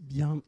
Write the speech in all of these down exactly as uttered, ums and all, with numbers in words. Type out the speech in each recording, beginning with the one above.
Bien.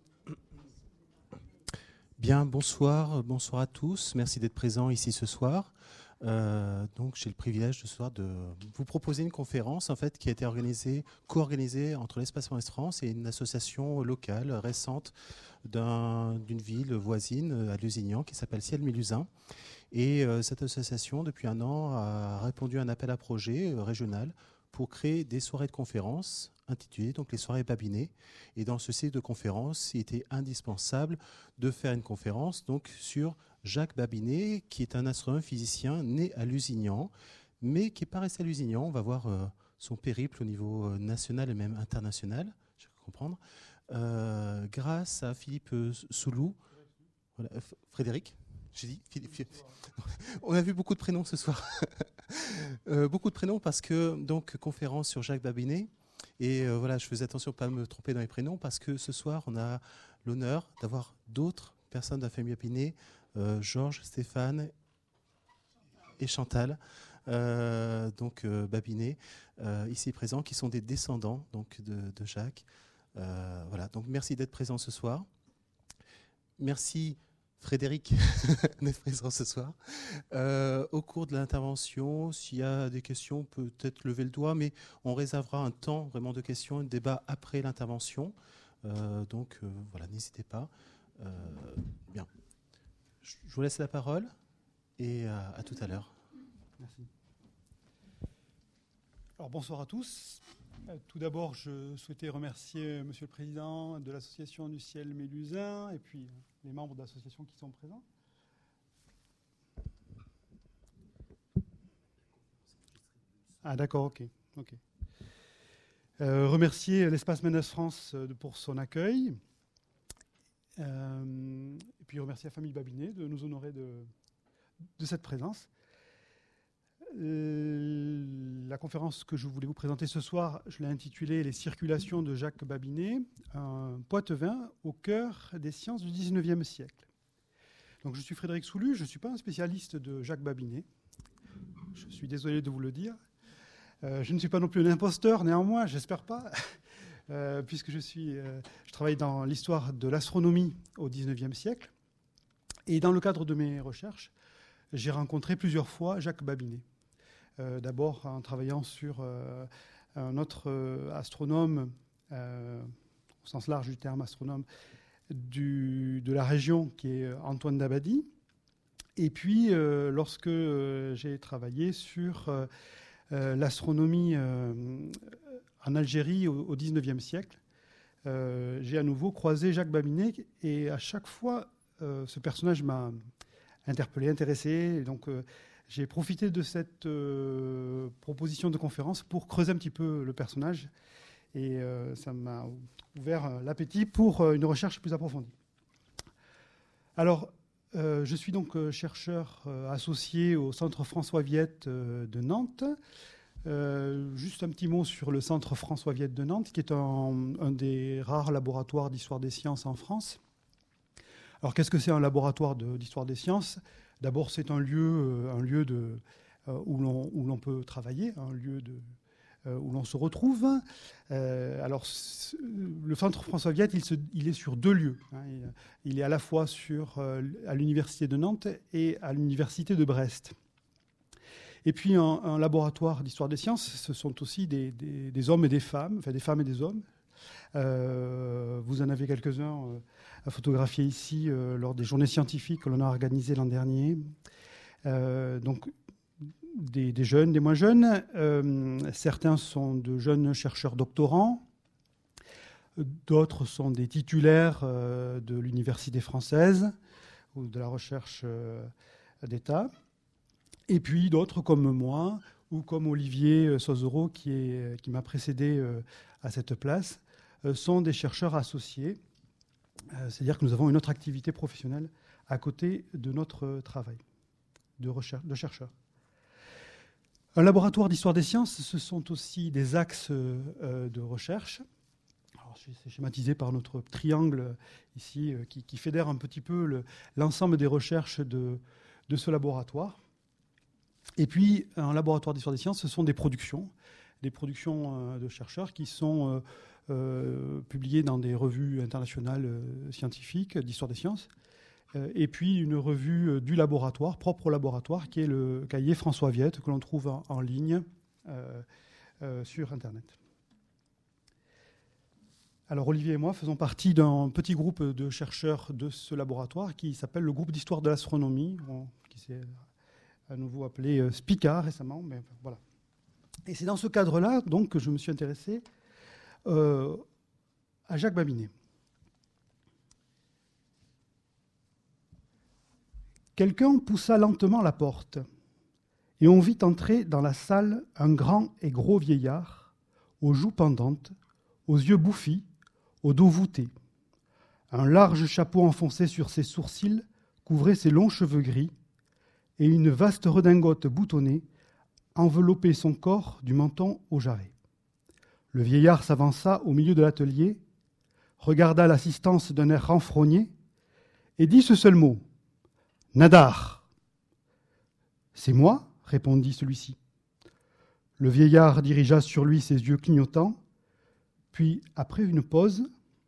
Bien, bonsoir, bonsoir à tous. Merci d'être présents ici ce soir. Euh, donc, j'ai le privilège ce soir de vous proposer une conférence en fait qui a été organisée, co-organisée entre l'Espace Ouest France et une association locale récente d'un, d'une ville voisine à Lusignan qui s'appelle Ciel Mélusin. Et euh, cette association, depuis un an, a répondu à un appel à projet euh, régional pour créer des soirées de conférences intitulées donc les soirées Babinet. Et dans ce cycle de conférences, il était indispensable de faire une conférence donc sur Jacques Babinet, qui est un astronome physicien né à Lusignan, mais qui n'est pas resté à Lusignan. On va voir euh, son périple au niveau euh, national et même international, je vais comprendre, euh, grâce à Philippe euh, Soulou, voilà, F- Frédéric. J'ai dit Philippe. Philippe. On a vu beaucoup de prénoms ce soir. euh, beaucoup de prénoms parce que, donc, conférence sur Jacques Babinet. Et euh, voilà, je faisais attention à ne pas me tromper dans les prénoms parce que ce soir, on a l'honneur d'avoir d'autres personnes de la famille Babinet, euh, Georges, Stéphane et Chantal, euh, donc euh, Babinet, euh, ici présents, qui sont des descendants donc, de, de Jacques. Euh, voilà, donc merci d'être présents ce soir. Merci Frédéric d'être présent ce soir. Euh, au cours de l'intervention, s'il y a des questions, peut-être lever le doigt, mais on réservera un temps vraiment de questions, un débat après l'intervention. Euh, donc euh, voilà, n'hésitez pas. Euh, bien. Je vous laisse la parole et à, à tout à l'heure. Merci. Alors bonsoir à tous. Euh, Tout d'abord, je souhaitais remercier Monsieur le Président de l'Association du Ciel Mélusin et puis euh, les membres de l'association qui sont présents. Ah d'accord, ok. ok. Euh, remercier l'Espace Mendes France euh, pour son accueil. Euh, et puis remercier la famille Babinet de nous honorer de, de cette présence. Euh, la conférence que je voulais vous présenter ce soir, je l'ai intitulée « Les circulations de Jacques Babinet, un Poitevin au cœur des sciences du dix-neuvième siècle ». Donc, je suis Frédéric Soulu, je ne suis pas un spécialiste de Jacques Babinet. Je suis désolé de vous le dire. Euh, je ne suis pas non plus un imposteur, néanmoins, j'espère pas, euh, puisque je, suis, euh, je travaille dans l'histoire de l'astronomie au dix-neuvième siècle. Et dans le cadre de mes recherches, j'ai rencontré plusieurs fois Jacques Babinet. Euh, d'abord en travaillant sur euh, un autre euh, astronome, euh, au sens large du terme astronome, du, de la région, qui est Antoine Dabadie. Et puis, euh, lorsque euh, j'ai travaillé sur euh, euh, l'astronomie euh, en Algérie au, au dix-neuvième siècle, euh, j'ai à nouveau croisé Jacques Babinet. Et à chaque fois, euh, ce personnage m'a interpellé, intéressé. Et donc, euh, j'ai profité de cette euh, proposition de conférence pour creuser un petit peu le personnage et euh, ça m'a ouvert l'appétit pour euh, une recherche plus approfondie. Alors, euh, je suis donc chercheur euh, associé au Centre François Viette euh, de Nantes. Euh, juste un petit mot sur le Centre François Viette de Nantes, qui est un, un des rares laboratoires d'histoire des sciences en France. Alors, qu'est-ce que c'est un laboratoire de, d'histoire des sciences ? D'abord, c'est un lieu, un lieu de, euh, où, l'on, où l'on peut travailler, un lieu de, euh, où l'on se retrouve. Euh, alors, le Centre François Viette, il, se, il est sur deux lieux. Hein. Il, il est à la fois sur, euh, à l'Université de Nantes et à l'Université de Brest. Et puis, un, un laboratoire d'histoire des sciences, ce sont aussi des, des, des hommes et des femmes, enfin des femmes et des hommes. Euh, vous en avez quelques-uns euh, à photographier ici euh, lors des journées scientifiques que l'on a organisées l'an dernier. Euh, donc, des, des jeunes, des moins jeunes. Euh, certains sont de jeunes chercheurs doctorants. D'autres sont des titulaires euh, de l'université française ou de la recherche euh, d'État. Et puis d'autres comme moi ou comme Olivier Sauzereau qui, est, qui m'a précédé euh, à cette place, sont des chercheurs associés, c'est-à-dire que nous avons une autre activité professionnelle à côté de notre travail de, recherche, de chercheurs. Un laboratoire d'histoire des sciences, ce sont aussi des axes de recherche. Alors, c'est schématisé par notre triangle ici, qui, qui fédère un petit peu le, l'ensemble des recherches de, de ce laboratoire. Et puis, un laboratoire d'histoire des sciences, ce sont des productions, des productions de chercheurs qui sont euh, publiée dans des revues internationales euh, scientifiques d'histoire des sciences, euh, et puis une revue euh, du laboratoire, propre au laboratoire, qui est le cahier François Viette, que l'on trouve en, en ligne euh, euh, sur Internet. Alors Olivier et moi faisons partie d'un petit groupe de chercheurs de ce laboratoire qui s'appelle le groupe d'histoire de l'astronomie, qui s'est à nouveau appelé euh, SPICA récemment, mais voilà. Et c'est dans ce cadre-là donc que je me suis intéressé euh, à Jacques Babinet. Quelqu'un poussa lentement la porte et on vit entrer dans la salle un grand et gros vieillard, aux joues pendantes, aux yeux bouffis, au dos voûté. Un large chapeau enfoncé sur ses sourcils couvrait ses longs cheveux gris et une vaste redingote boutonnée enveloppait son corps du menton au jarret. Le vieillard s'avança au milieu de l'atelier, regarda l'assistance d'un air renfrogné et dit ce seul mot : « Nadar !»« C'est moi ?» répondit celui-ci. Le vieillard dirigea sur lui ses yeux clignotants. Puis, après une pause,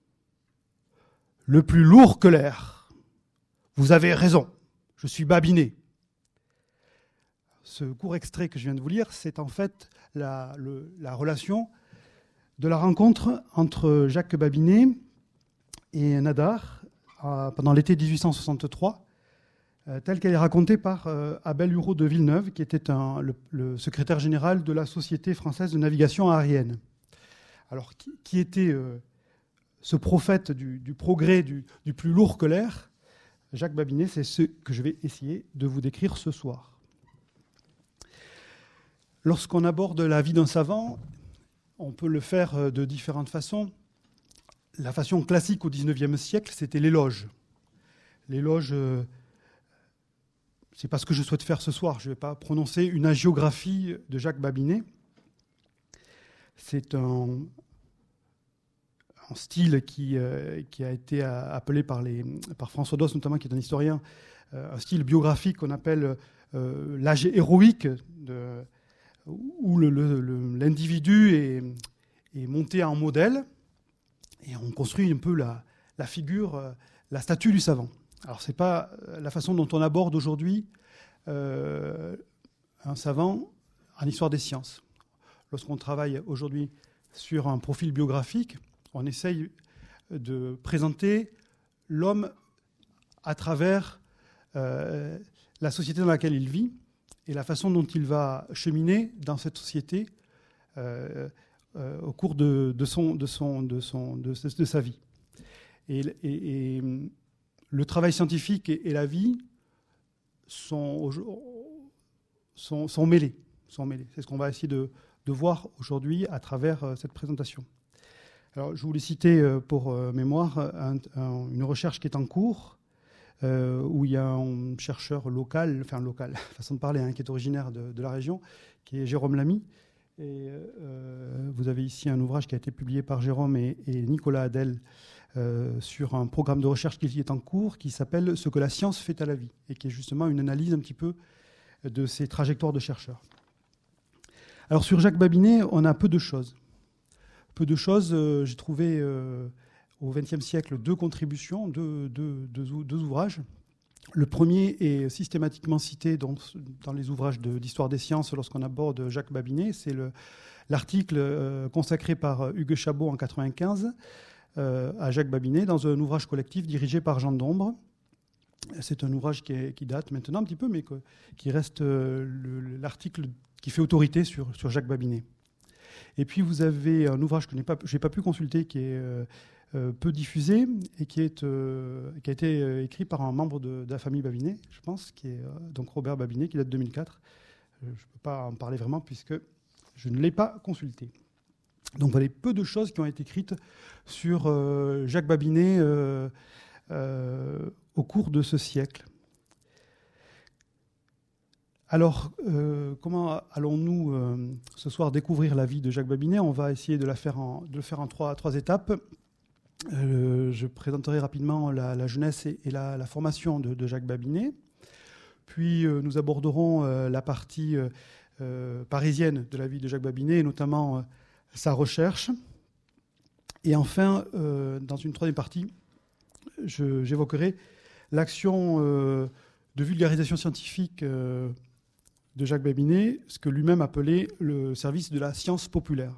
« Le plus lourd que l'air. Vous avez raison, je suis Babinet. » Ce court extrait que je viens de vous lire, c'est en fait la, le, la relation de la rencontre entre Jacques Babinet et Nadar euh, pendant l'été dix-huit cent soixante-trois, euh, telle qu'elle est racontée par euh, Abel Hureau de Villeneuve, qui était un, le, le secrétaire général de la Société française de navigation aérienne. Alors, qui, qui était euh, ce prophète du, du progrès du, du plus lourd que l'air ? Jacques Babinet, c'est ce que je vais essayer de vous décrire ce soir. Lorsqu'on aborde la vie d'un savant, on peut le faire de différentes façons. La façon classique au dix-neuvième siècle, c'était l'éloge. L'éloge, euh, c'est pas ce que je souhaite faire ce soir. Je ne vais pas prononcer une hagiographie de Jacques Babinet. C'est un, un style qui, euh, qui a été appelé par, les, par François Doss, notamment, qui est un historien, euh, un style biographique qu'on appelle euh, l'âge héroïque, de, où le, le, le, l'individu est, est monté en modèle et on construit un peu la, la figure, la statue du savant. Alors, ce n'est pas la façon dont on aborde aujourd'hui euh, un savant en histoire des sciences. Lorsqu'on travaille aujourd'hui sur un profil biographique, on essaye de présenter l'homme à travers euh, la société dans laquelle il vit et la façon dont il va cheminer dans cette société euh, euh, au cours de, de, son, de, son, de, son, de, de sa vie. Et, et, et le travail scientifique et, et la vie sont, sont, sont mêlés. Sont mêlés. C'est ce qu'on va essayer de de voir aujourd'hui à travers euh, cette présentation. Alors, je voulais citer euh, pour euh, mémoire un, un, une recherche qui est en cours, euh, où il y a un chercheur local, enfin local, façon de parler, hein, qui est originaire de, de la région, qui est Jérôme Lamy. Et euh, vous avez ici un ouvrage qui a été publié par Jérôme et, et Nicolas Adel euh, sur un programme de recherche qui est en cours, qui s'appelle « Ce que la science fait à la vie », et qui est justement une analyse un petit peu de ces trajectoires de chercheurs. Alors sur Jacques Babinet, on a peu de choses. Peu de choses, euh, j'ai trouvé euh, au vingtième siècle deux contributions, deux, deux, deux, deux ouvrages. Le premier est systématiquement cité dans, dans les ouvrages de, d'histoire des sciences lorsqu'on aborde Jacques Babinet. C'est le, l'article euh, consacré par Hugues Chabot en quatre-vingt-quinze euh, à Jacques Babinet dans un ouvrage collectif dirigé par Jean Dombre. C'est un ouvrage qui, est, qui date maintenant un petit peu, mais que, qui reste euh, le, l'article qui fait autorité sur, sur Jacques Babinet. Et puis vous avez un ouvrage que je n'ai pas, je n'ai pas pu consulter, qui est euh, euh, peu diffusé et qui, est, euh, qui a été euh, écrit par un membre de, de la famille Babinet, je pense, qui est euh, donc Robert Babinet, qui date de deux mille quatre. Euh, je ne peux pas en parler vraiment puisque je ne l'ai pas consulté. Donc voilà, peu de choses qui ont été écrites sur euh, Jacques Babinet euh, euh, au cours de ce siècle. Alors, euh, comment allons-nous euh, ce soir découvrir la vie de Jacques Babinet ? On va essayer de, la faire en, de le faire en trois, trois étapes. Euh, je présenterai rapidement la, la jeunesse et, et la, la formation de, de Jacques Babinet. Puis, euh, nous aborderons euh, la partie euh, parisienne de la vie de Jacques Babinet, et notamment euh, sa recherche. Et enfin, euh, dans une troisième partie, je, j'évoquerai l'action euh, de vulgarisation scientifique euh, de Jacques Babinet, ce que lui-même appelait le service de la science populaire.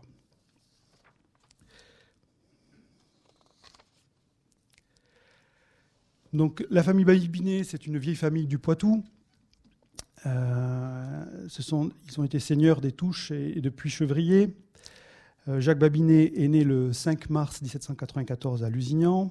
Donc, la famille Babinet, c'est une vieille famille du Poitou. Euh, ce sont, ils ont été seigneurs des Touches et, et de Puy-Chevrier. Euh, Jacques Babinet est né le cinq mars mille sept cent quatre-vingt-quatorze à Lusignan.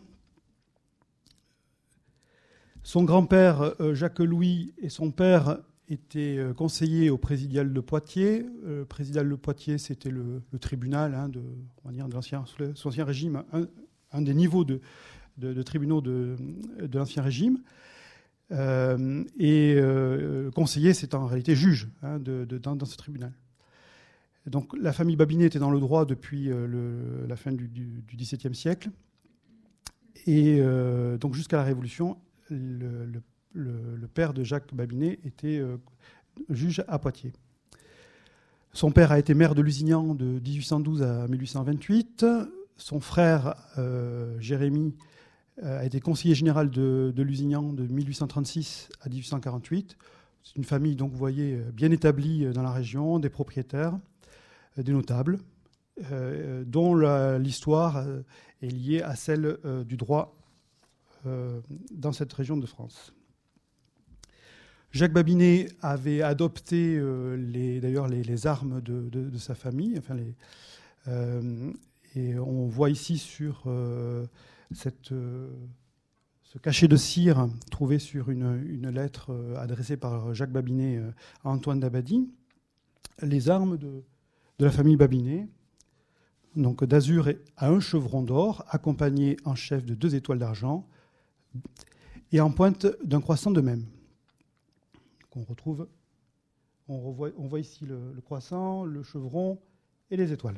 Son grand-père, euh, Jacques-Louis, et son père étaient euh, conseillers au présidial de Poitiers. Le euh, présidial de Poitiers, c'était le, le tribunal hein, de, on va dire, de l'ancien, sous l'ancien régime, un, un des niveaux de, de, de tribunaux de, de l'ancien régime. Euh, et euh, conseiller, c'est en réalité juge hein, de, de, dans, dans ce tribunal. Donc la famille Babinet était dans le droit depuis euh, le, la fin du, du, du dix-septième siècle. Et euh, donc jusqu'à la Révolution, le, le, le, le père de Jacques Babinet était euh, juge à Poitiers. Son père a été maire de Lusignan de dix-huit cent douze à mille huit cent vingt-huit. Son frère, euh, Jérémy, a été conseiller général de, de Lusignan de mille huit cent trente-six à mille huit cent quarante-huit. C'est une famille, donc, vous voyez, bien établie dans la région, des propriétaires, des notables, euh, dont la, l'histoire est liée à celle euh, du droit euh, dans cette région de France. Jacques Babinet avait adopté euh, les, d'ailleurs les, les armes de, de, de sa famille, enfin les, euh, et on voit ici sur euh, Cette, euh, ce cachet de cire trouvé sur une, une lettre euh, adressée par Jacques Babinet euh, à Antoine d'Abadie, les armes de, de la famille Babinet, donc d'azur à un chevron d'or, accompagné en chef de deux étoiles d'argent et en pointe d'un croissant de même. On retrouve, on, revoit, on voit ici le, le croissant, le chevron et les étoiles.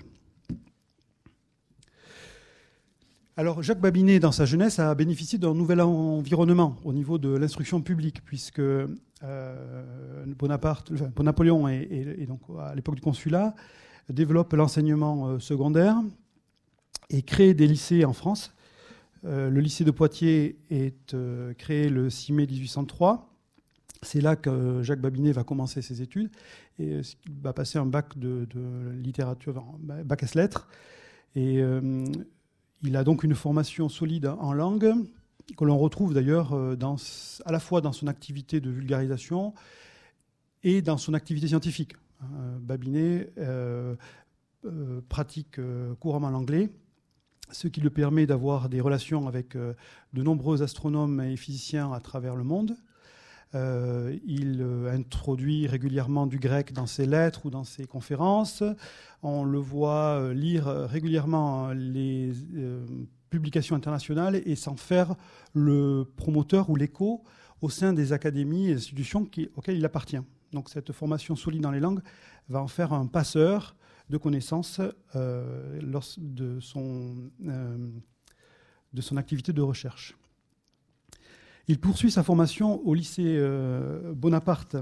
Alors, Jacques Babinet, dans sa jeunesse, a bénéficié d'un nouvel environnement au niveau de l'instruction publique, puisque euh, Bonaparte, enfin, Napoléon, et, et, et donc à l'époque du consulat, développe l'enseignement euh, secondaire et crée des lycées en France. Euh, le lycée de Poitiers est euh, créé le six mai mille huit cent trois. C'est là que Jacques Babinet va commencer ses études et il va passer un bac de, de littérature, bac S lettres. Et euh, il a donc une formation solide en langue, que l'on retrouve d'ailleurs dans, à la fois dans son activité de vulgarisation et dans son activité scientifique. Babinet euh, euh, pratique euh, couramment l'anglais, ce qui lui permet d'avoir des relations avec euh, de nombreux astronomes et physiciens à travers le monde. Euh, il euh, introduit régulièrement du grec dans ses lettres ou dans ses conférences. On le voit euh, lire régulièrement les euh, publications internationales et s'en faire le promoteur ou l'écho au sein des académies et institutions qui, auxquelles il appartient. Donc cette formation solide dans les langues va en faire un passeur de connaissances euh, lors de son, euh, de son activité de recherche. Il poursuit sa formation au lycée euh, Bonaparte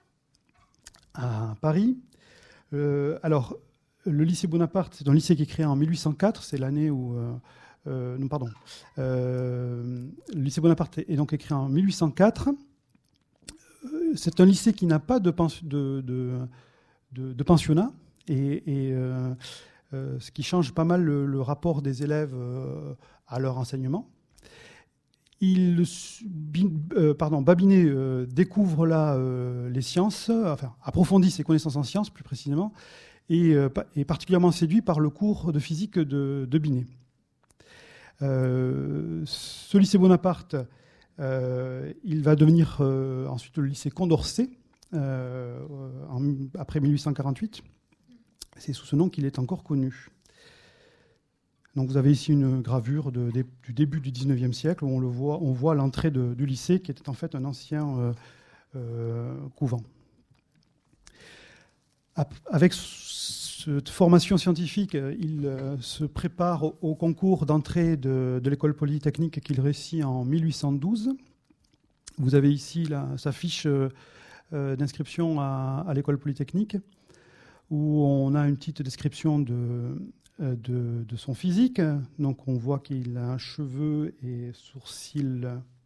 à Paris. Euh, alors, le lycée Bonaparte, c'est un lycée qui est créé en mille huit cent quatre, c'est l'année où... Euh, euh, non, pardon. Euh, le lycée Bonaparte est donc créé en mille huit cent quatre. C'est un lycée qui n'a pas de, pens- de, de, de, de pensionnat, et, et euh, euh, ce qui change pas mal le, le rapport des élèves euh, à leur enseignement. Il, euh, pardon, Babinet euh, découvre là euh, les sciences, enfin approfondit ses connaissances en sciences plus précisément, et euh, est particulièrement séduit par le cours de physique de, de Binet. Euh, ce lycée Bonaparte, euh, il va devenir euh, ensuite le lycée Condorcet euh, en, après mille huit cent quarante-huit. C'est sous ce nom qu'il est encore connu. Donc vous avez ici une gravure de, de, du début du dix-neuvième siècle où on, le voit, on voit l'entrée de, du lycée qui était en fait un ancien euh, euh, couvent. Avec cette formation scientifique, il euh, se prépare au, au concours d'entrée de, de l'école polytechnique qu'il réussit en mille huit cent douze. Vous avez ici la, sa fiche euh, d'inscription à, à l'école polytechnique, où on a une petite description de, de, de son physique. Donc on voit qu'il a un cheveu et sourcils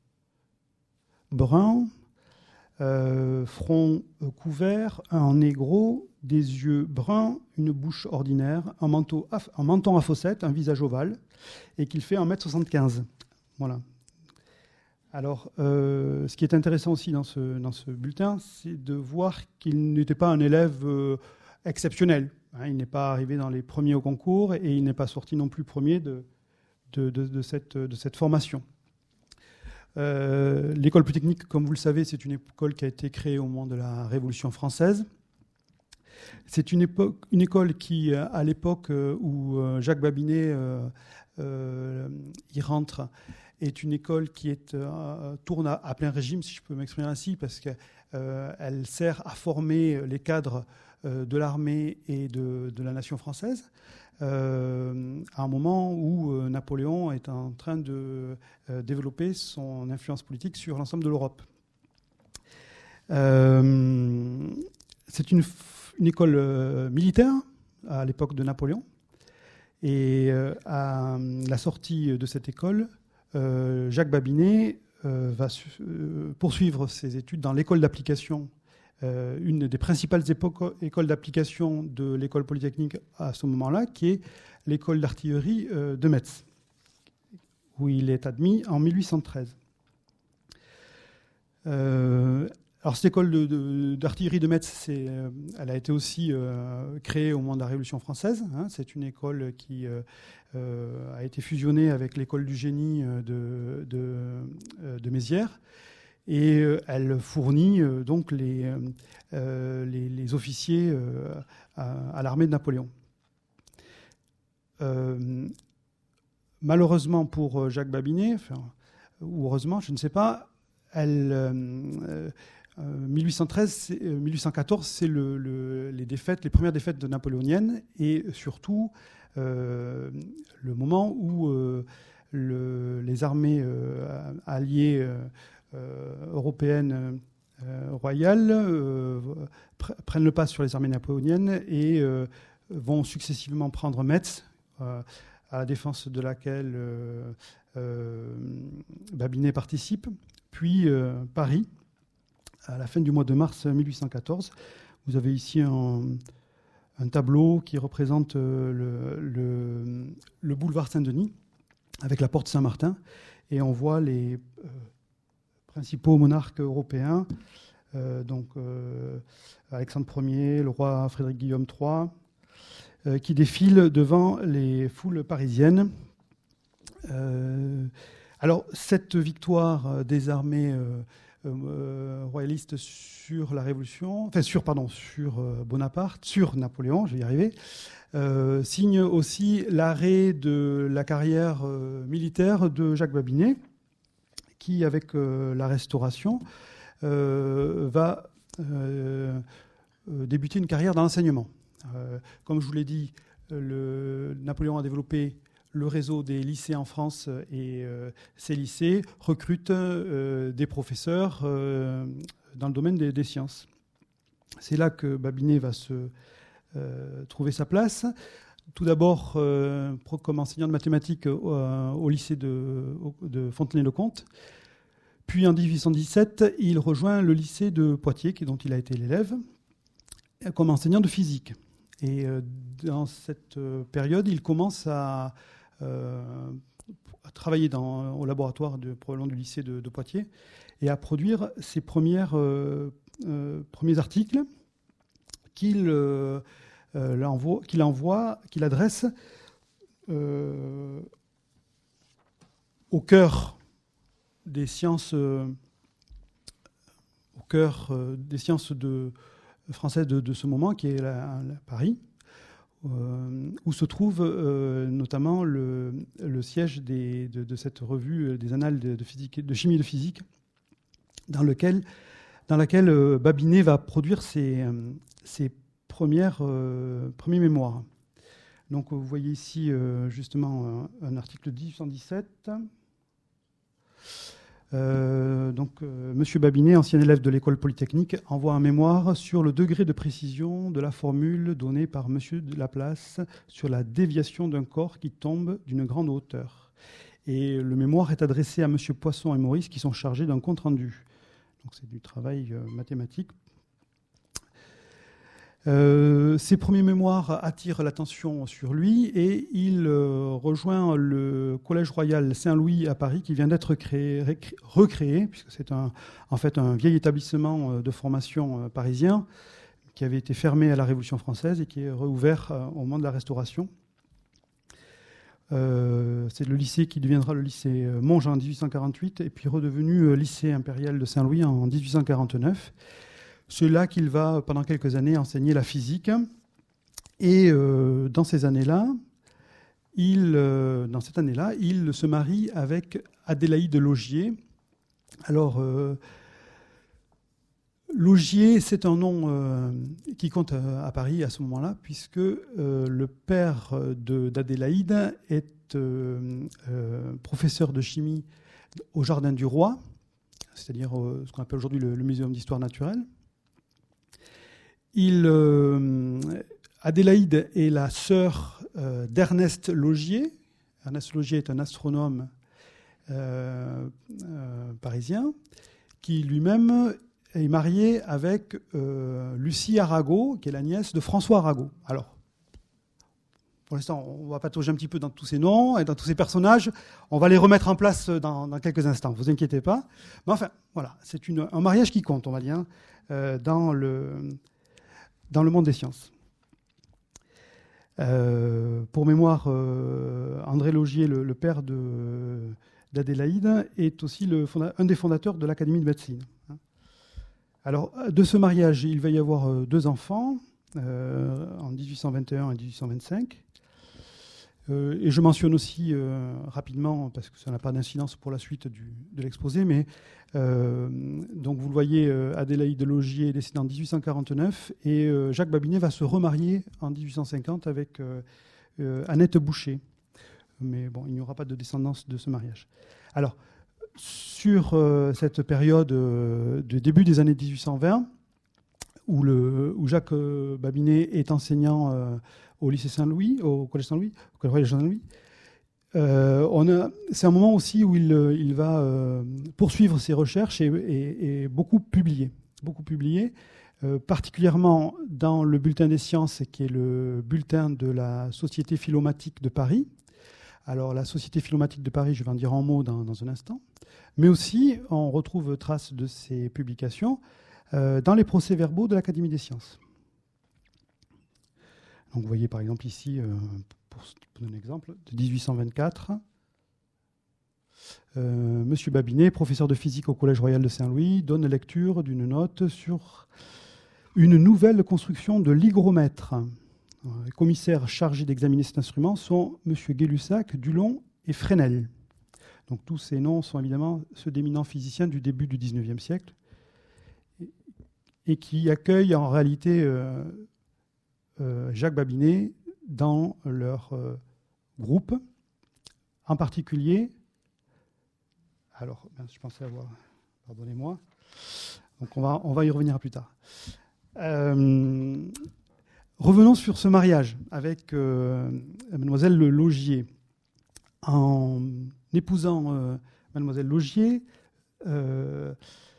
bruns, euh, front couvert, un nez gros, des yeux bruns, une bouche ordinaire, un, manteau à, un menton à fossettes, un visage ovale, et qu'il fait un mètre soixante-quinze. Voilà. Alors, euh, ce qui est intéressant aussi dans ce, dans ce bulletin, c'est de voir qu'il n'était pas un élève euh, exceptionnel. Hein, il n'est pas arrivé dans les premiers au concours et il n'est pas sorti non plus premier de, de, de, de, cette, de cette formation. Euh, l'école polytechnique, comme vous le savez, c'est une école qui a été créée au moment de la Révolution française. C'est une, époque, une école qui, à l'époque où Jacques Babinet euh, euh, y rentre, est une école qui est, euh, tourne à, à plein régime, si je peux m'exprimer ainsi, parce qu'elle euh, sert à former les cadres euh, de l'armée et de, de la nation française, euh, à un moment où euh, Napoléon est en train de euh, développer son influence politique sur l'ensemble de l'Europe. Euh, c'est une, une école euh, militaire à l'époque de Napoléon, et euh, à la sortie de cette école, Euh, Jacques Babinet euh, va su- euh, poursuivre ses études dans l'école d'application, euh, une des principales époques, écoles d'application de l'école polytechnique à ce moment-là, qui est l'école d'artillerie euh, de Metz, où il est admis en mille huit cent treize. Euh, alors cette école de, de, d'artillerie de Metz, c'est, euh, elle a été aussi euh, créée au moment de la Révolution française. Hein, c'est une école qui euh, euh, a été fusionnée avec l'école du génie de, de, de Mézières, et euh, elle fournit euh, donc les, euh, les, les officiers euh, à, à l'armée de Napoléon. Euh, malheureusement pour Jacques Babinet, enfin, ou heureusement, je ne sais pas, elle... Euh, Euh, mille huit cent treize, c'est, euh, mille huit cent quatorze, c'est le, le, les défaites, les premières défaites de napoléoniennes, et surtout euh, le moment où euh, le, les armées euh, alliées euh, européennes euh, royales euh, pr- prennent le pas sur les armées napoléoniennes et euh, vont successivement prendre Metz, euh, à la défense de laquelle euh, euh, Babinet participe, puis euh, Paris, à la fin du mois de mars mille huit cent quatorze. Vous avez ici un, un tableau qui représente le, le, le boulevard Saint-Denis avec la porte Saint-Martin, et on voit les euh, principaux monarques européens, euh, donc euh, Alexandre Ier, le roi Frédéric Guillaume trois, euh, qui défilent devant les foules parisiennes. Euh, alors, cette victoire des armées euh, Euh, royaliste sur la Révolution, enfin sur pardon sur euh, Bonaparte, sur Napoléon, je vais y arriver, euh, signe aussi l'arrêt de la carrière euh, militaire de Jacques Babinet, qui avec euh, la Restauration euh, va euh, euh, débuter une carrière dans l'enseignement. Euh, comme je vous l'ai dit, le, Napoléon a développé le réseau des lycées en France, et euh, ces lycées recrutent euh, des professeurs euh, dans le domaine des, des sciences. C'est là que Babinet va se euh, trouver sa place. Tout d'abord euh, comme enseignant de mathématiques au, au lycée de, de Fontenay-le-Comte. Puis en dix-huit cent dix-sept, il rejoint le lycée de Poitiers, dont il a été l'élève, comme enseignant de physique. Et euh, dans cette période, il commence à Euh, à travailler dans, au laboratoire de, probablement du lycée de, de Poitiers, et à produire ses premières, euh, euh, premiers articles qu'il euh, euh, envoie, qu'il envoie, qu'il adresse euh, au cœur des sciences, euh, au cœur euh, des sciences de, françaises de, de ce moment, qui est la, la Paris. Euh, où se trouve euh, notamment le, le siège des, de, de cette revue des Annales de, de, physique, de chimie et de physique, dans, lequel, dans laquelle euh, Babinet va produire ses, ses premières, euh, premiers mémoires. Donc vous voyez ici euh, justement un, un article de dix-huit cent dix-sept. Euh, donc, euh, Monsieur Babinet, ancien élève de l'école polytechnique, envoie un mémoire sur le degré de précision de la formule donnée par Monsieur de Laplace sur la déviation d'un corps qui tombe d'une grande hauteur. Et le mémoire est adressé à Monsieur Poisson et Maurice qui sont chargés d'un compte-rendu. Donc c'est du travail euh, mathématique. Euh, ses premiers mémoires attirent l'attention sur lui et il euh, rejoint le Collège Royal Saint-Louis à Paris qui vient d'être créé, récré, recréé, puisque c'est un, en fait un vieil établissement de formation euh, parisien qui avait été fermé à la Révolution française et qui est rouvert euh, au moment de la Restauration. Euh, c'est le lycée qui deviendra le lycée Monge en dix-huit cent quarante-huit et puis redevenu euh, lycée impérial de Saint-Louis en dix-huit cent quarante-neuf. C'est là qu'il va, pendant quelques années, enseigner la physique. Et euh, dans ces années-là, il, euh, dans cette année-là, il se marie avec Adélaïde Laugier. Alors, euh, Laugier, c'est un nom euh, qui compte à Paris à ce moment-là, puisque euh, le père de, d'Adélaïde est euh, euh, professeur de chimie au Jardin du Roi, c'est-à-dire euh, ce qu'on appelle aujourd'hui le, le Muséum d'histoire naturelle. Il, euh, Adélaïde est la sœur euh, d'Ernest Laugier. Ernest Laugier est un astronome euh, euh, parisien qui lui-même est marié avec euh, Lucie Arago, qui est la nièce de François Arago. Alors, pour l'instant, on va patauger un petit peu dans tous ces noms et dans tous ces personnages. On va les remettre en place dans, dans quelques instants, ne vous inquiétez pas. Mais enfin, voilà, c'est une, un mariage qui compte, on va dire, euh, dans le... dans le monde des sciences. Euh, pour mémoire, euh, André Laugier, le, le père de, d'Adélaïde, est aussi le fonda- un des fondateurs de l'Académie de médecine. Alors, de ce mariage, il va y avoir deux enfants, euh, en dix-huit cent vingt et un et dix-huit cent vingt-cinq. Euh, et je mentionne aussi euh, rapidement, parce que ça n'a pas d'incidence pour la suite du, de l'exposé, mais euh, donc vous le voyez, euh, Adélaïde Laugier est décédée en dix-huit cent quarante-neuf et euh, Jacques Babinet va se remarier en dix-huit cent cinquante avec euh, euh, Annette Boucher. Mais bon, il n'y aura pas de descendance de ce mariage. Alors, sur euh, cette période euh, de début des années dix-huit cent vingt, où, le, où Jacques euh, Babinet est enseignant euh, au lycée Saint-Louis, au collège Saint-Louis, au collège Saint-Louis, euh, on a, c'est un moment aussi où il, il va euh, poursuivre ses recherches et, et, et beaucoup publier, beaucoup publier, euh, particulièrement dans le bulletin des sciences, qui est le bulletin de la Société philomatique de Paris. Alors, la Société philomatique de Paris, je vais en dire en mots dans, dans un instant. Mais aussi, on retrouve trace de ces publications euh, dans les procès-verbaux de l'Académie des sciences. Donc, vous voyez par exemple ici, euh, pour, pour donner un exemple, de dix-huit cent vingt-quatre, euh, Monsieur Babinet, professeur de physique au Collège Royal de Saint-Louis, donne lecture d'une note sur une nouvelle construction de l'hygromètre. Les commissaires chargés d'examiner cet instrument sont M. Gay-Lussac, Dulong et Fresnel. Donc tous ces noms sont évidemment ceux d'éminents physiciens du début du dix-neuvième siècle et qui accueillent en réalité euh, euh, Jacques Babinet dans leur euh, groupe. En particulier, alors je pensais avoir, pardonnez-moi, donc on va, on va y revenir plus tard. Euh, Revenons sur ce mariage avec euh, mademoiselle Laugier. En épousant euh, mademoiselle Laugier, euh,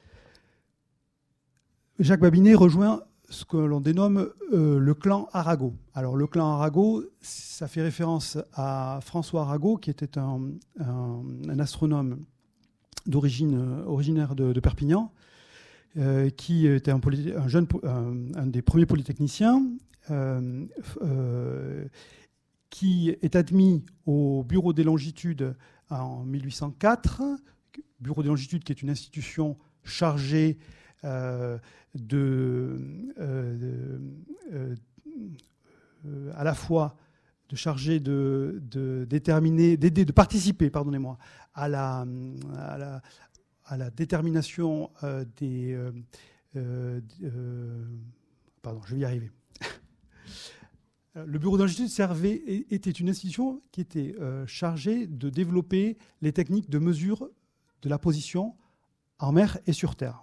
Jacques Babinet rejoint ce que l'on dénomme euh, le clan Arago. Alors le clan Arago, ça fait référence à François Arago, qui était un, un, un astronome d'origine euh, originaire de, de Perpignan, euh, qui était un, poly, un, jeune, un, un des premiers polytechniciens, Euh, euh, qui est admis au Bureau des longitudes en mille huit cent quatre, Bureau des longitudes qui est une institution chargée euh, de, euh, euh, euh, à la fois de charger de, de déterminer, d'aider, de participer, pardonnez-moi, à la, à la, à la détermination euh, des, euh, euh, euh, pardon, je vais y arriver. Le Bureau des longitudes servait, était une institution qui était euh, chargée de développer les techniques de mesure de la position en mer et sur terre.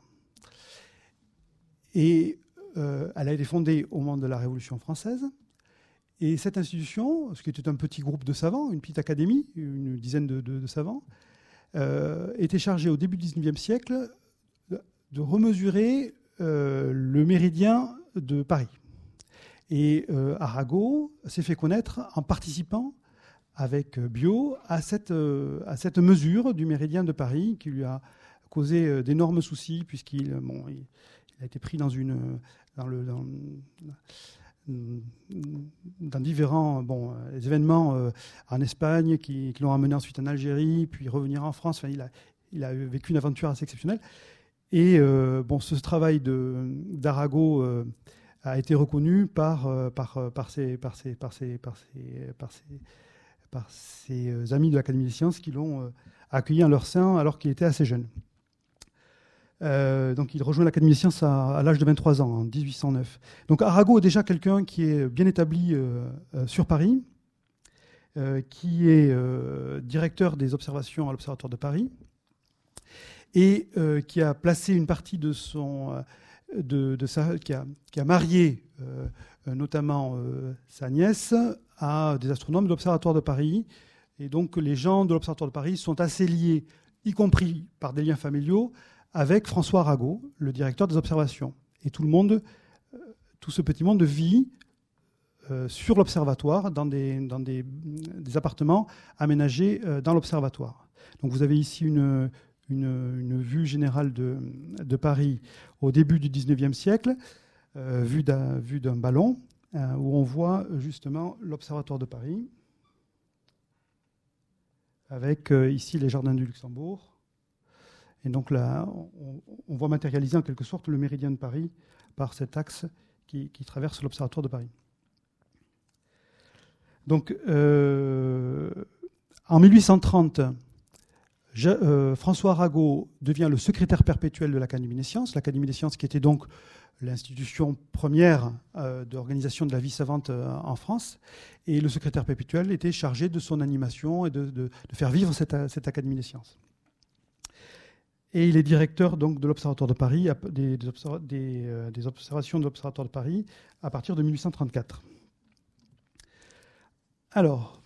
Et euh, elle a été fondée au moment de la Révolution française. Et cette institution, ce qui était un petit groupe de savants, une petite académie, une dizaine de, de, de savants, euh, était chargée au début du dix-neuvième siècle de, de remesurer euh, le méridien de Paris. Et euh, Arago s'est fait connaître en participant avec Biot à cette, euh, à cette mesure du méridien de Paris qui lui a causé euh, d'énormes soucis puisqu'il bon, il, il a été pris dans, une, dans, le, dans, dans différents bon, événements euh, en Espagne qui, qui l'ont amené ensuite en Algérie, puis revenir en France. Enfin, il, a, il a vécu une aventure assez exceptionnelle. Et euh, bon, ce travail de, d'Arago euh, a été reconnu par, par, par, ses, par, ses, par, ses, par, ses, par, ses, par ses amis de l'Académie des sciences qui l'ont accueilli en leur sein alors qu'il était assez jeune. Euh, donc il rejoint l'Académie des sciences à, à l'âge de vingt-trois ans, en dix-huit cent neuf. Donc Arago est déjà quelqu'un qui est bien établi euh, euh, sur Paris, euh, qui est euh, directeur des observations à l'Observatoire de Paris et euh, qui a placé une partie de son... Euh, De, de sa, qui, a, qui a marié euh, notamment euh, sa nièce à des astronomes de l'Observatoire de Paris. Et donc les gens de l'Observatoire de Paris sont assez liés, y compris par des liens familiaux, avec François Arago, le directeur des observations. Et tout le monde, euh, tout ce petit monde vit euh, sur l'Observatoire, dans, des, dans des, des appartements aménagés euh, dans l'Observatoire. Donc vous avez ici une... Une, une vue générale de, de Paris au début du dix-neuvième siècle, euh, vue, d'un, vue d'un ballon, euh, où on voit justement l'Observatoire de Paris, avec euh, ici les jardins du Luxembourg. Et donc là, on, on voit matérialiser en quelque sorte le méridien de Paris par cet axe qui, qui traverse l'Observatoire de Paris. Donc, euh, en mille huit cent trente, Je, euh, François Arago devient le secrétaire perpétuel de l'Académie des sciences, l'Académie des sciences qui était donc l'institution première euh, d'organisation de la vie savante euh, en France. Et le secrétaire perpétuel était chargé de son animation et de, de, de faire vivre cette, cette Académie des sciences. Et il est directeur donc, de l'Observatoire de Paris, des, des, observa- des, euh, des observations de l'Observatoire de Paris à partir de mille huit cent trente-quatre. Alors...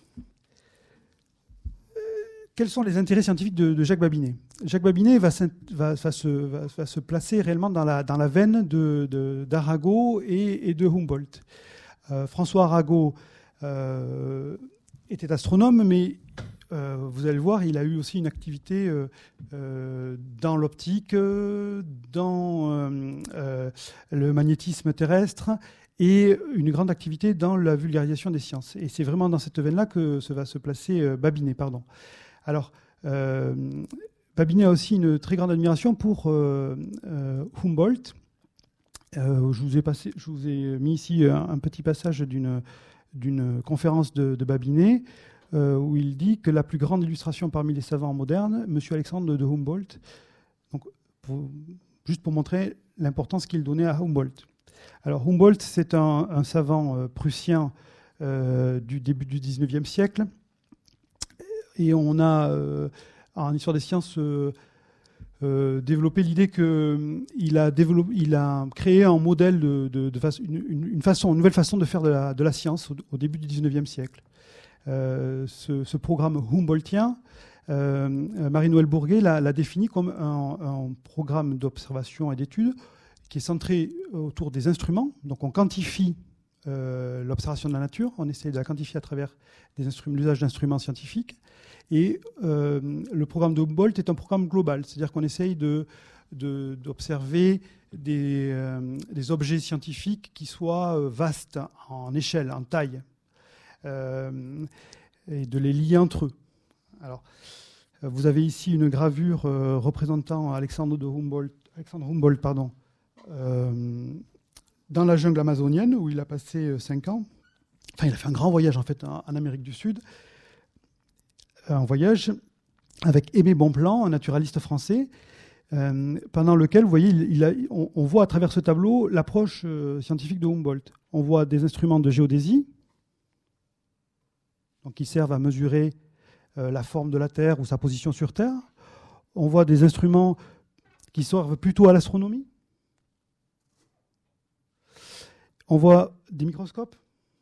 Quels sont les intérêts scientifiques de, de Jacques Babinet ? Jacques Babinet va, va, va, se, va, va se placer réellement dans la, dans la veine de, de, d'Arago et, et de Humboldt. Euh, François Arago euh, était astronome, mais euh, vous allez le voir, il a eu aussi une activité euh, euh, dans l'optique, dans euh, euh, le magnétisme terrestre, et une grande activité dans la vulgarisation des sciences. Et c'est vraiment dans cette veine-là que se va se placer euh, Babinet, pardon. Alors, euh, Babinet a aussi une très grande admiration pour euh, euh, Humboldt. Euh, je, vous ai passé, je vous ai mis ici un, un petit passage d'une, d'une conférence de, de Babinet euh, où il dit que la plus grande illustration parmi les savants modernes, M. Alexandre de Humboldt, donc pour, juste pour montrer l'importance qu'il donnait à Humboldt. Alors Humboldt, c'est un, un savant euh, prussien euh, du début du dix-neuvième siècle. Et on a, euh, en histoire des sciences, euh, euh, développé l'idée qu'il a, développé, il a créé un modèle, de, de, de façon, une, une, façon, une nouvelle façon de faire de la, de la science au, au début du dix-neuvième siècle. Euh, ce, ce programme Humboldtien, euh, Marie-Noëlle Bourguet l'a, l'a défini comme un, un programme d'observation et d'études qui est centré autour des instruments. Donc on quantifie euh, l'observation de la nature, on essaie de la quantifier à travers des instruments, l'usage d'instruments scientifiques. Et euh, le programme de Humboldt est un programme global, c'est-à-dire qu'on essaye de, de, d'observer des, euh, des objets scientifiques qui soient vastes en échelle, en taille, euh, et de les lier entre eux. Alors, vous avez ici une gravure euh, représentant Alexandre de Humboldt, Alexandre Humboldt, pardon, euh, dans la jungle amazonienne où il a passé cinq ans. Enfin, il a fait un grand voyage en fait en, en Amérique du Sud. Un voyage avec Aimé Bonpland, un naturaliste français, euh, pendant lequel, vous voyez, il, il a, on, on voit à travers ce tableau l'approche euh, scientifique de Humboldt. On voit des instruments de géodésie, donc qui servent à mesurer euh, la forme de la Terre ou sa position sur Terre. On voit des instruments qui servent plutôt à l'astronomie. On voit des microscopes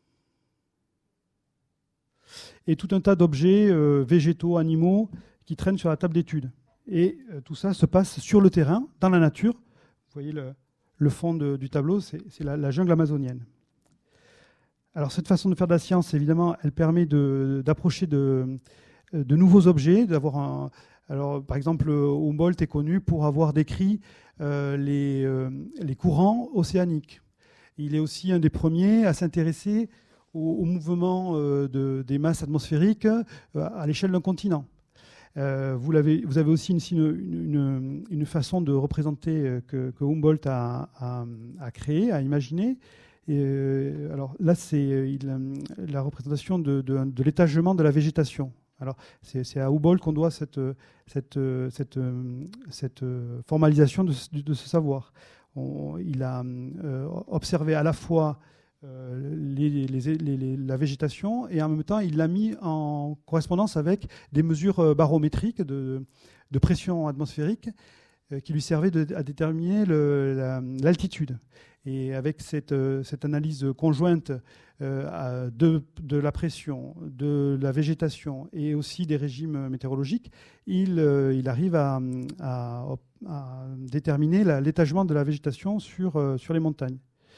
et tout un tas d'objets euh, végétaux, animaux qui traînent sur la table d'étude. Et euh, tout ça se passe sur le terrain, dans la nature. Vous voyez le, le fond de, du tableau, c'est, c'est la, la jungle amazonienne. Alors cette façon de faire de la science, évidemment, elle permet de, d'approcher de, de nouveaux objets, d'avoir un... Alors, par exemple, Humboldt est connu pour avoir décrit euh, les, euh, les courants océaniques. Il est aussi un des premiers à s'intéresser au, au mouvement euh, de, des masses atmosphériques euh, à l'échelle d'un continent. Euh, vous, l'avez, vous avez aussi une, une, une façon de représenter que, que Humboldt a, a, a créée, a imaginée. Et, euh, alors là, c'est il, la représentation de, de, de l'étagement de la végétation. Alors, c'est, c'est à Humboldt qu'on doit cette, cette, cette, cette formalisation de, de ce savoir. On, il a euh, observé à la fois euh, les, les, les, les, la végétation et en même temps, il l'a mis en correspondance avec des mesures barométriques de, de pression atmosphérique euh, qui lui servaient de, à déterminer le, la, l'altitude. Et avec cette, cette analyse conjointe euh, de, de la pression, de la végétation et aussi des régimes météorologiques, il, euh, il arrive à, à, à déterminer la, l'étagement de la végétation sur, euh, sur les montagnes.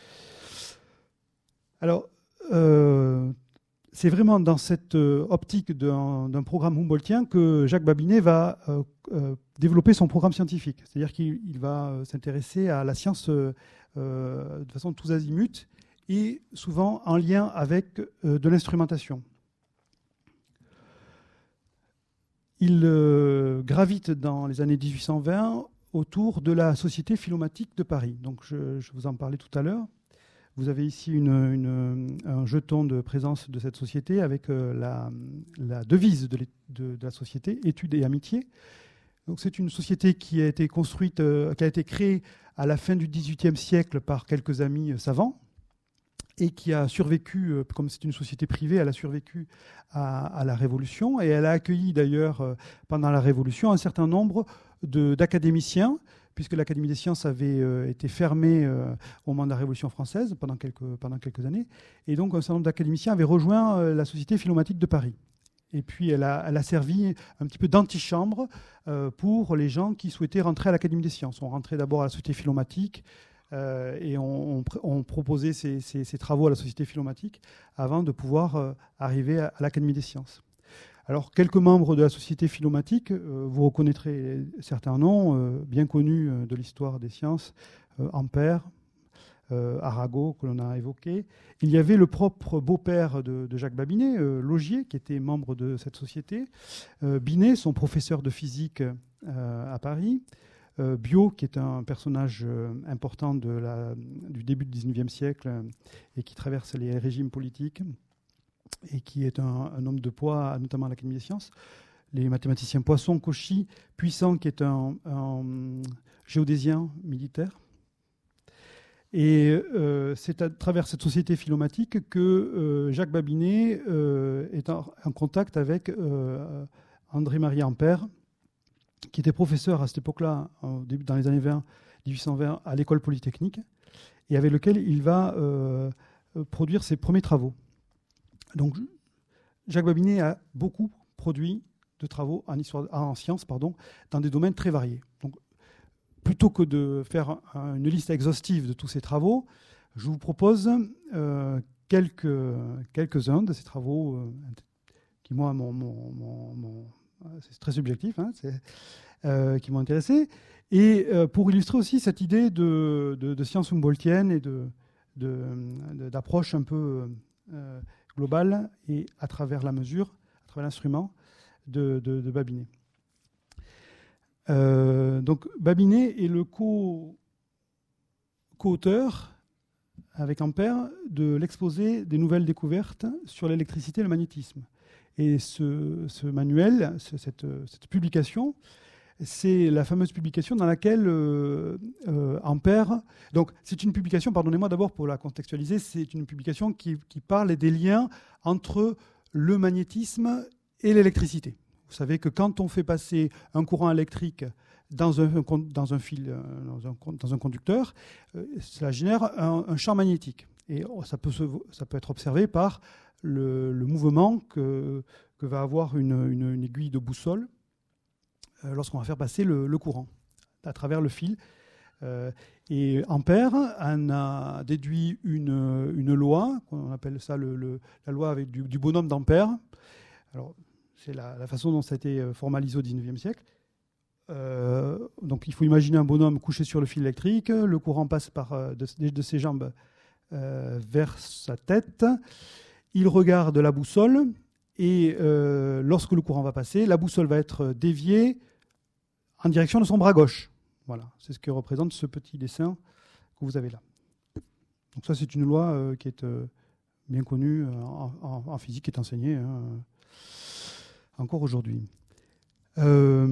Alors, euh, c'est vraiment dans cette optique d'un, d'un programme humboldtien que Jacques Babinet va euh, euh, développer son programme scientifique. C'est-à-dire qu'il il va s'intéresser à la science euh, Euh, de façon tous azimuts et souvent en lien avec euh, de l'instrumentation. Il euh, gravite dans les années dix-huit cent vingt autour de la Société philomatique de Paris. Donc je, je vous en parlais tout à l'heure. Vous avez ici une, une, un jeton de présence de cette société avec euh, la, la devise de, de, de la société, études et amitié. Donc c'est une société qui a été construite, euh, qui a été créée à la fin du dix-huitième siècle par quelques amis savants et qui a survécu, euh, comme c'est une société privée, elle a survécu à, à la Révolution et elle a accueilli d'ailleurs euh, pendant la Révolution un certain nombre de, d'académiciens, puisque l'Académie des sciences avait euh, été fermée euh, au moment de la Révolution française pendant quelques, pendant quelques années. Et donc un certain nombre d'académiciens avaient rejoint euh, la Société philomatique de Paris. Et puis, elle a, elle a servi un petit peu d'antichambre euh, pour les gens qui souhaitaient rentrer à l'Académie des sciences. On rentrait d'abord à la Société philomatique euh, et on, on, on proposait ces, ces, ces travaux à la Société philomatique avant de pouvoir euh, arriver à, à l'Académie des sciences. Alors, quelques membres de la Société philomatique, euh, vous reconnaîtrez certains noms euh, bien connus euh, de l'histoire des sciences, euh, Ampère, Euh, Arago, que l'on a évoqué. Il y avait le propre beau-père de, de Jacques Babinet, euh, Laugier, qui était membre de cette société, euh, Binet, son professeur de physique euh, à Paris, euh, Biot, qui est un personnage euh, important de la, du début du dix-neuvième siècle euh, et qui traverse les régimes politiques et qui est un, un homme de poids, notamment à l'Académie des sciences. Les mathématiciens Poisson, Cauchy, Puissant, qui est un, un géodésien militaire. Et euh, c'est à travers cette société philomatique que euh, Jacques Babinet euh, est en, en contact avec euh, André-Marie Ampère, qui était professeur à cette époque-là, au début, dans les années vingt, dix-huit cent vingt, à l'école polytechnique, et avec lequel il va euh, produire ses premiers travaux. Donc, Jacques Babinet a beaucoup produit de travaux en, histoire, en sciences pardon, dans des domaines très variés. Donc, plutôt que de faire une liste exhaustive de tous ces travaux, je vous propose euh, quelques, quelques-uns de ces travaux euh, qui, moi, mon, mon, mon, mon, c'est très subjectif, hein, c'est, euh, qui m'ont intéressé, et euh, pour illustrer aussi cette idée de, de, de science humboldtienne et de, de, de, d'approche un peu euh, globale et à travers la mesure, à travers l'instrument de, de, de Babinet. Euh, donc Babinet est le co, co-auteur avec Ampère de l'exposé des nouvelles découvertes sur l'électricité et le magnétisme. Et ce, ce manuel, ce, cette, cette publication, c'est la fameuse publication dans laquelle euh, euh, Ampère... Donc c'est une publication, pardonnez-moi d'abord pour la contextualiser, c'est une publication qui, qui parle des liens entre le magnétisme et l'électricité. Vous savez que quand on fait passer un courant électrique dans un, dans un fil, dans un, dans un conducteur, euh, cela génère un, un champ magnétique. Et ça peut, se, ça peut être observé par le, le mouvement que, que va avoir une, une, une aiguille de boussole euh, lorsqu'on va faire passer le, le courant à travers le fil. Euh, et Ampère en a déduit une, une loi, on appelle ça le, le, la loi avec du, du bonhomme d'Ampère. Alors, c'est la, la façon dont ça a été formalisé au dix-neuvième siècle. Euh, donc, il faut imaginer un bonhomme couché sur le fil électrique, le courant passe par, de, de ses jambes euh, vers sa tête, il regarde la boussole, et euh, lorsque le courant va passer, la boussole va être déviée en direction de son bras gauche. Voilà, c'est ce que représente ce petit dessin que vous avez là. Donc ça, c'est une loi euh, qui est euh, bien connue euh, en, en, en physique, qui est enseignée hein, encore aujourd'hui. Euh,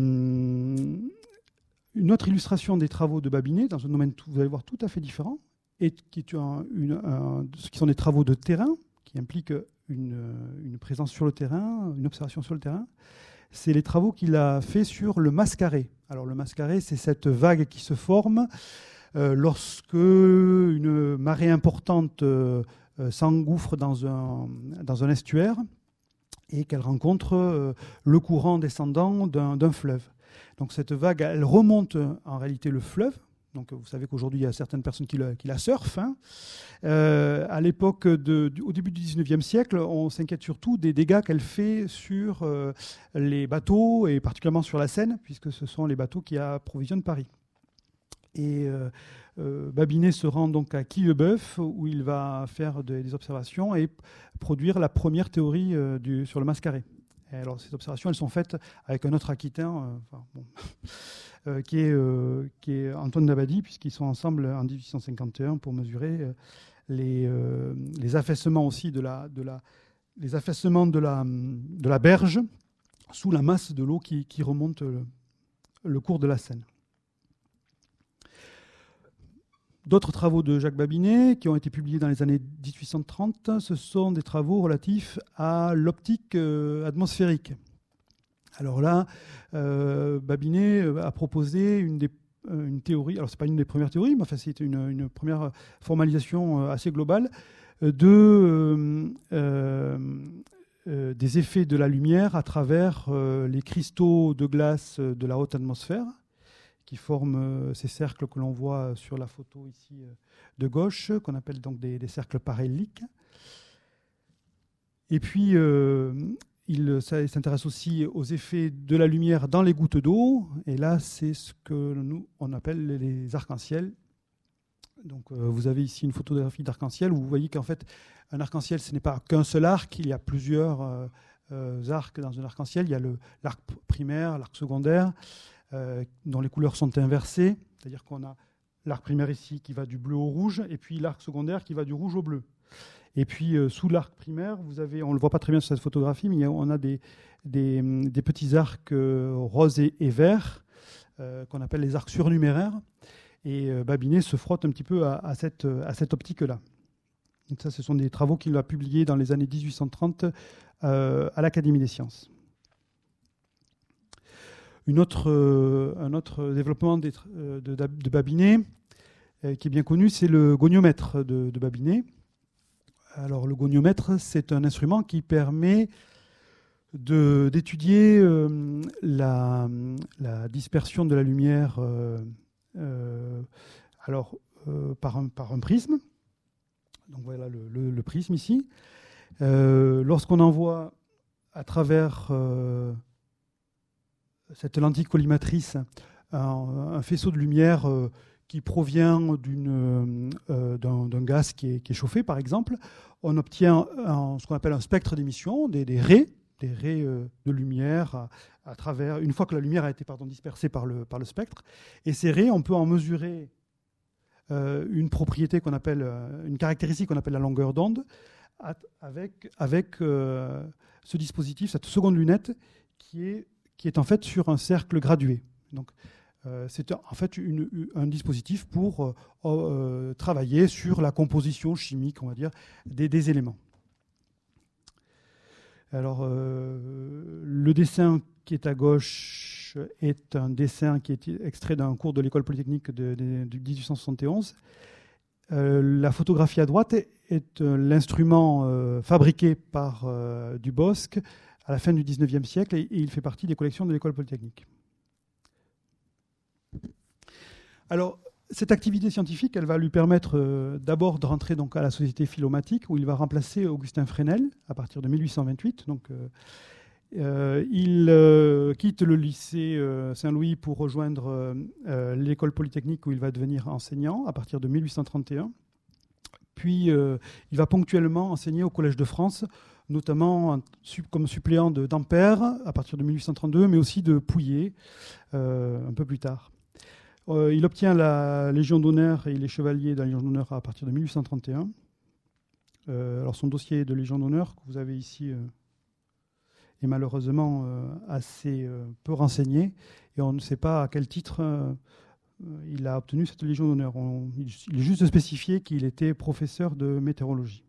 une autre illustration des travaux de Babinet, dans un domaine, vous allez voir, tout à fait différent, et qui, est un, une, un, qui sont des travaux de terrain, qui impliquent une, une présence sur le terrain, une observation sur le terrain. C'est les travaux qu'il a fait sur le Mascaret. Alors le Mascaret, c'est cette vague qui se forme euh, lorsque une marée importante euh, s'engouffre dans un, dans un estuaire et qu'elle rencontre euh, le courant descendant d'un, d'un fleuve. Donc cette vague, elle remonte en réalité le fleuve. Donc vous savez qu'aujourd'hui, il y a certaines personnes qui la, qui la surfent. Hein. Euh, à l'époque, de, du, au début du dix-neuvième siècle, on s'inquiète surtout des dégâts qu'elle fait sur euh, les bateaux, et particulièrement sur la Seine, puisque ce sont les bateaux qui approvisionnent Paris. Et euh, euh, Babinet se rend donc à Quillebeuf, où il va faire de, des observations et produire la première théorie euh, du, sur le Mascaret. Et alors ces observations, elles sont faites avec un autre Aquitain, euh, enfin, bon, euh, qui, est, euh, qui est Antoine Dabadie, puisqu'ils sont ensemble en dix-huit cent cinquante et un pour mesurer euh, les, euh, les affaissements aussi de la, de la, les affaissements de la, de la berge sous la masse de l'eau qui, qui remonte le, le cours de la Seine. D'autres travaux de Jacques Babinet qui ont été publiés dans les années dix-huit cent trente, ce sont des travaux relatifs à l'optique euh, atmosphérique. Alors là, euh, Babinet a proposé une, des, une théorie, alors ce n'est pas une des premières théories, mais enfin, c'est une, une première formalisation assez globale de, euh, euh, euh, des effets de la lumière à travers euh, les cristaux de glace de la haute atmosphère, qui forment ces cercles que l'on voit sur la photo ici de gauche, qu'on appelle donc des, des cercles parhéliques. Et puis, euh, il, ça, il s'intéresse aussi aux effets de la lumière dans les gouttes d'eau. Et là, c'est ce que nous, on appelle les arcs-en-ciel. Donc, euh, vous avez ici une photographie d'arc-en-ciel où vous voyez qu'en fait, un arc-en-ciel, ce n'est pas qu'un seul arc. Il y a plusieurs euh, euh, arcs dans un arc-en-ciel. Il y a le, l'arc primaire, l'arc secondaire, Euh, dont les couleurs sont inversées, c'est-à-dire qu'on a l'arc primaire ici qui va du bleu au rouge, et puis l'arc secondaire qui va du rouge au bleu. Et puis euh, sous l'arc primaire, vous avez, on ne le voit pas très bien sur cette photographie, mais on a des, des, des petits arcs euh, roses et, et verts, euh, qu'on appelle les arcs surnuméraires, et euh, Babinet se frotte un petit peu à, à, cette, à cette optique-là. Donc ça, ce sont des travaux qu'il a publiés dans les années dix-huit cent trente euh, à l'Académie des sciences. Une autre, euh, un autre développement de, de, de Babinet euh, qui est bien connu, c'est le goniomètre de, de Babinet. Alors le goniomètre, c'est un instrument qui permet de, d'étudier euh, la, la dispersion de la lumière euh, euh, alors, euh, par, un, par un prisme. Donc voilà le, le, le prisme ici. Euh, lorsqu'on envoie à travers... Euh, cette lentille collimatrice, un, un faisceau de lumière euh, qui provient d'une, euh, d'un, d'un gaz qui est, qui est chauffé, par exemple, on obtient un, ce qu'on appelle un spectre d'émission, des, des raies, des raies euh, de lumière à, à travers, une fois que la lumière a été pardon, dispersée par le, par le spectre. Et ces raies, on peut en mesurer euh, une propriété qu'on appelle, une caractéristique qu'on appelle la longueur d'onde, avec, avec euh, ce dispositif, cette seconde lunette, qui est qui est en fait sur un cercle gradué. Donc, euh, c'est en fait une, un dispositif pour euh, euh, travailler sur la composition chimique, on va dire, des, des éléments. Alors, euh, le dessin qui est à gauche gauche est un dessin qui est extrait d'un cours de l'école polytechnique de, de, de dix-huit cent soixante et onze. Euh, la photographie à droite est, est euh, l'instrument euh, fabriqué par euh, Dubosc à la fin du dix-neuvième siècle et, et il fait partie des collections de l'école polytechnique. Alors, cette activité scientifique, elle va lui permettre euh, d'abord de rentrer donc, à la Société philomatique où il va remplacer Augustin Fresnel à partir de mille huit cent vingt-huit. Donc, euh, euh, il euh, quitte le lycée euh, Saint-Louis pour rejoindre euh, l'école polytechnique où il va devenir enseignant à partir de mille huit cent trente et un. Puis, euh, il va ponctuellement enseigner au Collège de France, notamment en, comme suppléant de d'Ampère à partir de mille huit cent trente-deux, mais aussi de Pouillet euh, un peu plus tard. Euh, il obtient la Légion d'honneur et il est chevalier de la Légion d'honneur à partir de mille huit cent trente et un. Euh, alors son dossier de Légion d'honneur que vous avez ici euh, est malheureusement euh, assez euh, peu renseigné et on ne sait pas à quel titre euh, il a obtenu cette Légion d'honneur. On, il, il est juste spécifié qu'il était professeur de météorologie.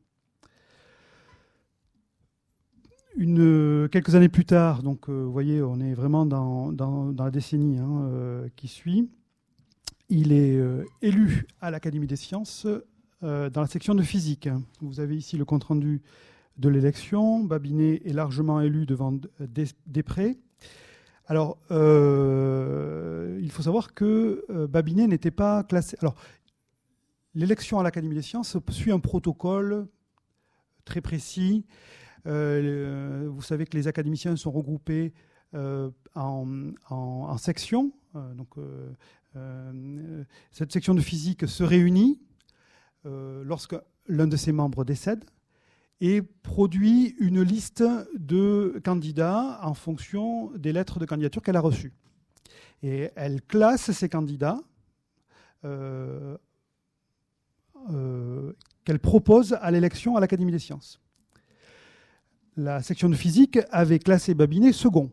Une, quelques années plus tard, donc euh, vous voyez, on est vraiment dans, dans, dans la décennie hein, euh, qui suit. Il est euh, élu à l'Académie des sciences euh, dans la section de physique. Vous avez ici le compte-rendu de l'élection. Babinet est largement élu devant Després. Alors, euh, il faut savoir que euh, Babinet n'était pas classé. Alors, l'élection à l'Académie des sciences suit un protocole très précis. Euh, vous savez que les académiciens sont regroupés euh, en, en, en sections. Euh, donc, euh, Euh, cette section de physique se réunit euh, lorsque l'un de ses membres décède et produit une liste de candidats en fonction des lettres de candidature qu'elle a reçues. Et elle classe ces candidats euh, euh, qu'elle propose à l'élection à l'Académie des sciences. La section de physique avait classé Babinet second.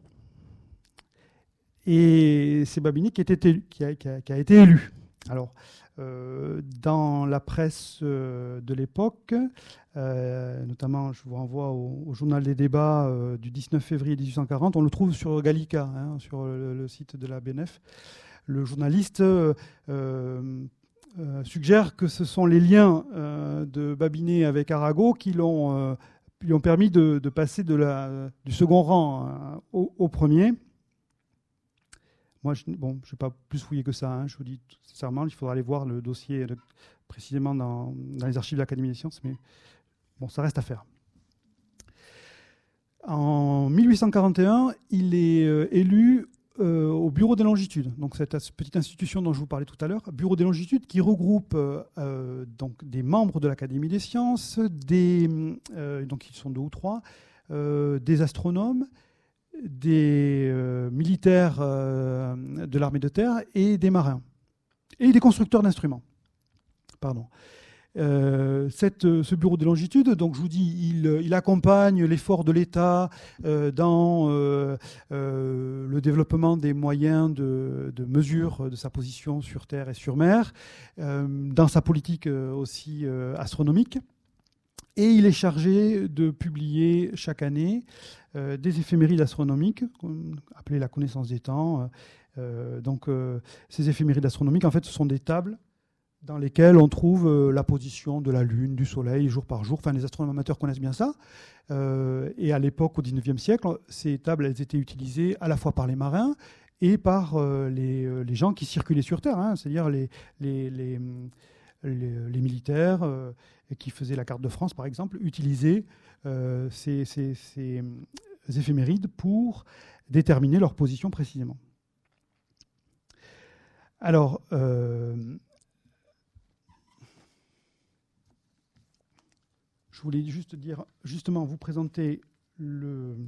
Et c'est Babinet qui, était, qui, a, qui, a, qui a été élu. Alors, euh, dans la presse euh, de l'époque, euh, notamment, je vous renvoie au, au journal des débats euh, du dix-neuf février mille huit cent quarante, on le trouve sur Gallica, hein, sur le, le site de la B N F. Le journaliste euh, euh, suggère que ce sont les liens euh, de Babinet avec Arago qui l'ont, euh, lui ont permis de, de passer de la, du second rang euh, au, au premier. Moi, je bon, ne vais pas plus fouiller que ça. Hein. Je vous dis sincèrement, il faudra aller voir le dossier de, précisément dans, dans les archives de l'Académie des sciences, mais bon, ça reste à faire. En mille huit cent quarante et un, il est euh, élu euh, au Bureau des longitudes, donc cette petite institution dont je vous parlais tout à l'heure, Bureau des longitudes qui regroupe euh, euh, donc des membres de l'Académie des sciences, des, euh, donc ils sont deux ou trois, euh, des astronomes, des euh, militaires euh, de l'armée de terre et des marins. Et des constructeurs d'instruments. Pardon. Euh, cette, ce bureau des longitudes, donc je vous dis, il, il accompagne l'effort de l'État euh, dans euh, euh, le développement des moyens de, de mesure de sa position sur terre et sur mer, euh, dans sa politique euh, aussi euh, astronomique. Et il est chargé de publier chaque année euh, des éphémérides astronomiques, appelées la connaissance des temps. Euh, donc, euh, ces éphémérides astronomiques, en fait, ce sont des tables dans lesquelles on trouve euh, la position de la Lune, du Soleil, jour par jour. Enfin, les astronomes amateurs connaissent bien ça. Euh, et à l'époque, au dix-neuvième siècle, ces tables, elles étaient utilisées à la fois par les marins et par euh, les, les gens qui circulaient sur Terre, hein, c'est-à-dire les, les, les, les, les militaires euh, qui faisaient la carte de France, par exemple, utilisaient euh, ces, ces, ces éphémérides pour déterminer leur position précisément. Alors, euh, je voulais juste dire, justement, vous présenter le,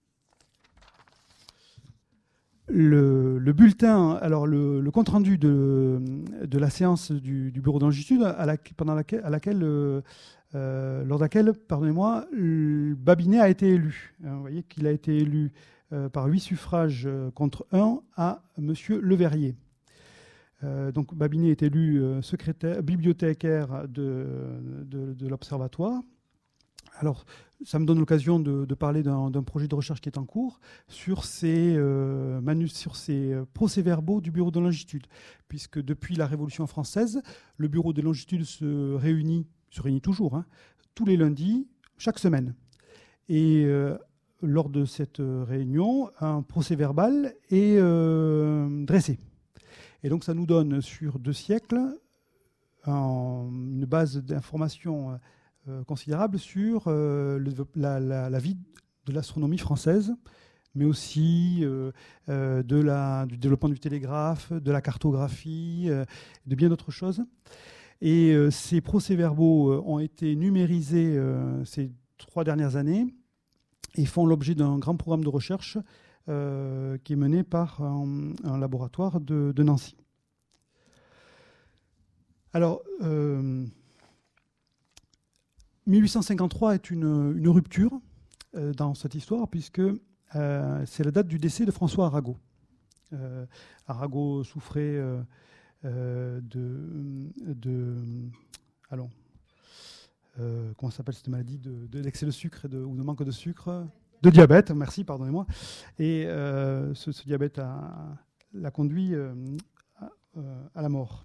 le, le bulletin, alors le, le compte-rendu de, de la séance du, du bureau de longitude, à la, pendant laquelle, à laquelle, euh, lors de laquelle, pardonnez-moi, Babinet a été élu. Vous voyez qu'il a été élu euh, par huit suffrages contre un à M. Leverrier. Euh, donc Babinet est élu euh, secrétaire, bibliothécaire de, de, de l'Observatoire. Alors, ça me donne l'occasion de, de parler d'un, d'un projet de recherche qui est en cours sur ces, euh, manus, sur ces procès-verbaux du Bureau de longitude, puisque depuis la Révolution française, le Bureau de longitude se réunit, se réunit toujours, hein, tous les lundis, chaque semaine. Et euh, lors de cette réunion, un procès-verbal est euh, dressé. Et donc, ça nous donne sur deux siècles en, une base d'informations Euh, considérable sur euh, le, la, la, la vie de l'astronomie française, mais aussi euh, euh, de la, du développement du télégraphe, de la cartographie, euh, de bien d'autres choses. Et euh, ces procès-verbaux euh, ont été numérisés euh, ces trois dernières années et font l'objet d'un grand programme de recherche euh, qui est mené par un, un laboratoire de, de Nancy. Alors, euh, mille huit cent cinquante-trois est une, une rupture euh, dans cette histoire, puisque euh, c'est la date du décès de François Arago. Euh, Arago souffrait euh, euh, de, de allons, euh, comment s'appelle cette maladie, de, de l'excès de sucre et de, ou de manque de sucre, de diabète, merci, pardonnez-moi. Et euh, ce, ce diabète a, l'a conduit euh, à, à la mort.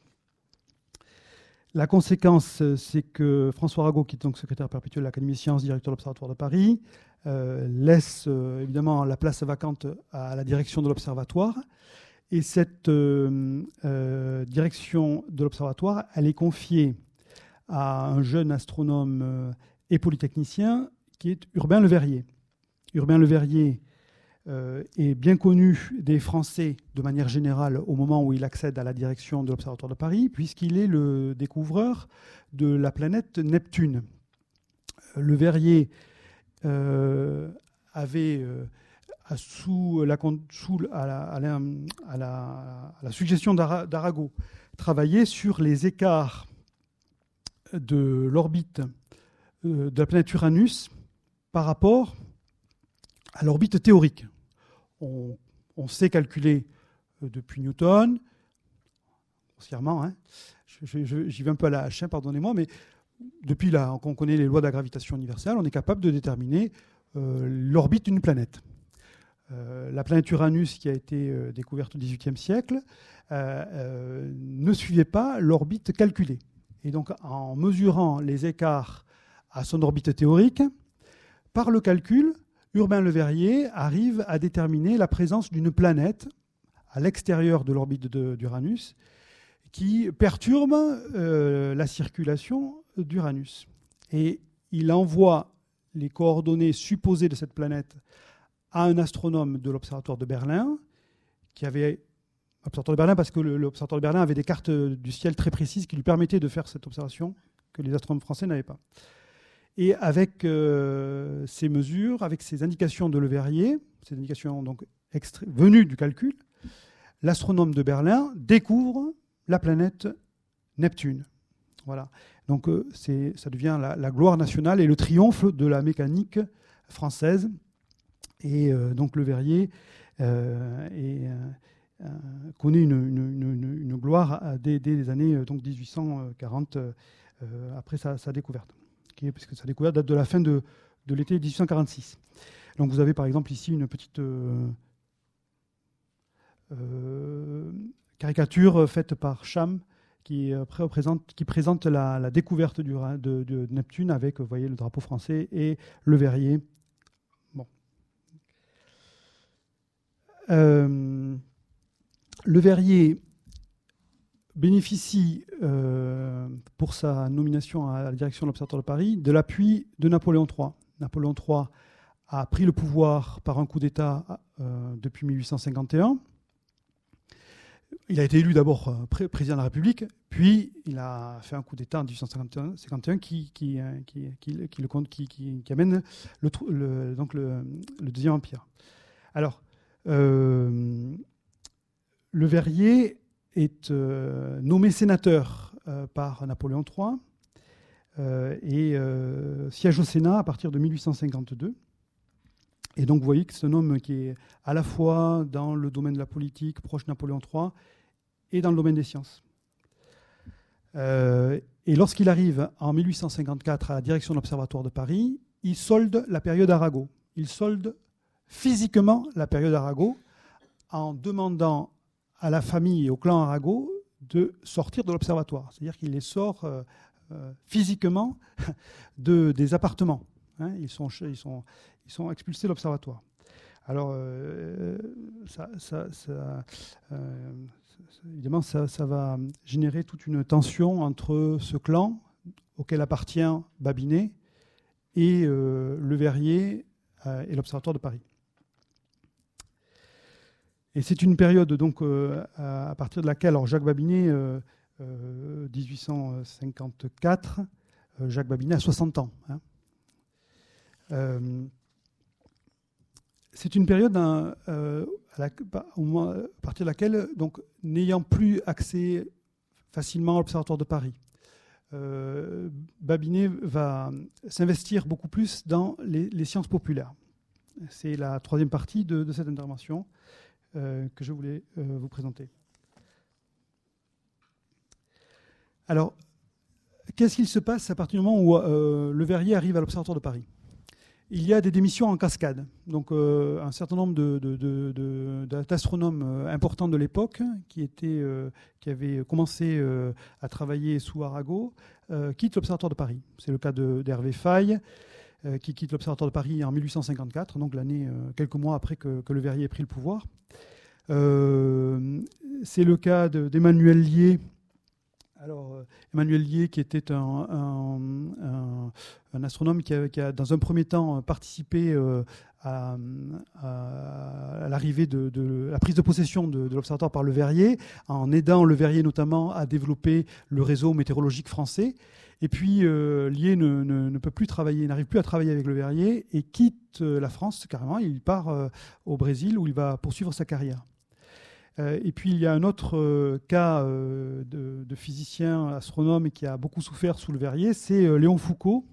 La conséquence, c'est que François Arago, qui est donc secrétaire perpétuel de l'Académie des sciences, directeur de l'Observatoire de Paris, euh, laisse euh, évidemment la place vacante à la direction de l'Observatoire. Et cette euh, euh, direction de l'Observatoire, elle est confiée à un jeune astronome euh, et polytechnicien qui est Urbain Le Verrier. Urbain Le Verrier Euh, est bien connu des Français de manière générale au moment où il accède à la direction de l'Observatoire de Paris, puisqu'il est le découvreur de la planète Neptune. Le Verrier euh, avait, euh, sous, la, sous à, la, à, la, à, la, à la suggestion d'Arago, travaillé sur les écarts de l'orbite euh, de la planète Uranus par rapport à l'orbite théorique. On, on sait calculer euh, depuis Newton, grossièrement, hein, je, je, j'y vais un peu à la hache, hein, pardonnez-moi, mais depuis là qu'on connaît les lois de la gravitation universelle, on est capable de déterminer euh, l'orbite d'une planète. Euh, la planète Uranus, qui a été euh, découverte au dix-huitième siècle, euh, euh, ne suivait pas l'orbite calculée. Et donc, en mesurant les écarts à son orbite théorique, par le calcul, Urbain Le Verrier arrive à déterminer la présence d'une planète à l'extérieur de l'orbite de, d'Uranus qui perturbe euh, la circulation d'Uranus. Et il envoie les coordonnées supposées de cette planète à un astronome de l'Observatoire de Berlin, qui avait... L'Observatoire de Berlin, parce que le, l'Observatoire de Berlin avait des cartes du ciel très précises qui lui permettaient de faire cette observation que les astronomes français n'avaient pas. Et avec euh, ces mesures, avec ces indications de Le Verrier, ces indications donc extra- venues du calcul, l'astronome de Berlin découvre la planète Neptune. Voilà. Donc euh, c'est, ça devient la, la gloire nationale et le triomphe de la mécanique française. Et euh, donc Le Verrier euh, est, euh, connaît une, une, une, une gloire dès, dès les années donc dix-huit cent quarante, euh, après sa, sa découverte. Puisque sa découverte date de la fin de, de l'été dix-huit cent quarante-six. Donc vous avez par exemple ici une petite euh, euh, caricature faite par Cham qui, euh, présente, qui présente la, la découverte du, de, de Neptune avec, vous voyez, le drapeau français et Le Verrier. Bon. Euh, Le Verrier bénéficie, euh, pour sa nomination à la direction de l'Observatoire de Paris, de l'appui de Napoléon trois. Napoléon trois a pris le pouvoir par un coup d'État euh, depuis mille huit cent cinquante et un. Il a été élu d'abord euh, pré- président de la République, puis il a fait un coup d'État en mille huit cent cinquante et un qui, qui, qui, qui, qui, le, qui, qui, qui amène le, le, donc le, le Deuxième Empire. Alors, euh, Le Verrier est euh, nommé sénateur euh, par Napoléon trois euh, et euh, siège au Sénat à partir de mille huit cent cinquante-deux. Et donc vous voyez que c'est un homme qui est à la fois dans le domaine de la politique, proche de Napoléon trois, et dans le domaine des sciences. Euh, et lorsqu'il arrive en mille huit cent cinquante-quatre à la direction de l'Observatoire de Paris, il solde la période Arago. Il solde physiquement la période Arago en demandant à la famille et au clan Arago de sortir de l'observatoire. C'est-à-dire qu'il les sort euh, euh, physiquement de, des appartements. Hein. Ils, sont, ils, sont, ils sont expulsés de l'observatoire. Alors, euh, ça, ça, ça, euh, évidemment, ça, ça va générer toute une tension entre ce clan auquel appartient Babinet et euh, Le Verrier euh, et l'Observatoire de Paris. Et c'est une période donc euh, à, à partir de laquelle, alors Jacques Babinet, euh, euh, dix-huit cent cinquante-quatre, euh, Jacques Babinet a soixante ans. Hein. Euh, c'est une période hein, euh, à, la, au moins, à partir de laquelle, donc, n'ayant plus accès facilement à l'Observatoire de Paris, euh, Babinet va s'investir beaucoup plus dans les, les sciences populaires. C'est la troisième partie de, de cette intervention euh, que je voulais euh, vous présenter. Alors, qu'est-ce qu'il se passe à partir du moment où euh, Le Verrier arrive à l'Observatoire de Paris ? Il y a des démissions en cascade. Donc, euh, un certain nombre de, de, de, de, d'astronomes importants de l'époque qui, étaient, euh, qui avaient commencé euh, à travailler sous Arago euh, quittent l'Observatoire de Paris. C'est le cas de, d'Hervé Faye, euh, qui quitte l'Observatoire de Paris en mille huit cent cinquante-quatre, donc l'année, euh, quelques mois après que, que Le Verrier ait pris le pouvoir. Euh, c'est le cas de, d'Emmanuel Lié. Alors, Emmanuel Lié, qui était un, un, un, un astronome qui a, qui a, dans un premier temps, participé euh, à, à, à l'arrivée de, de la prise de possession de, de l'observatoire par Le Verrier, en aidant Le Verrier notamment à développer le réseau météorologique français. Et puis, euh, Lié ne, ne, ne peut plus travailler, n'arrive plus à travailler avec Le Verrier et quitte la France carrément. Il part euh, au Brésil où il va poursuivre sa carrière. Et puis il y a un autre euh, cas euh, de, de physicien astronome qui a beaucoup souffert sous Le Verrier, c'est euh, Léon Foucault.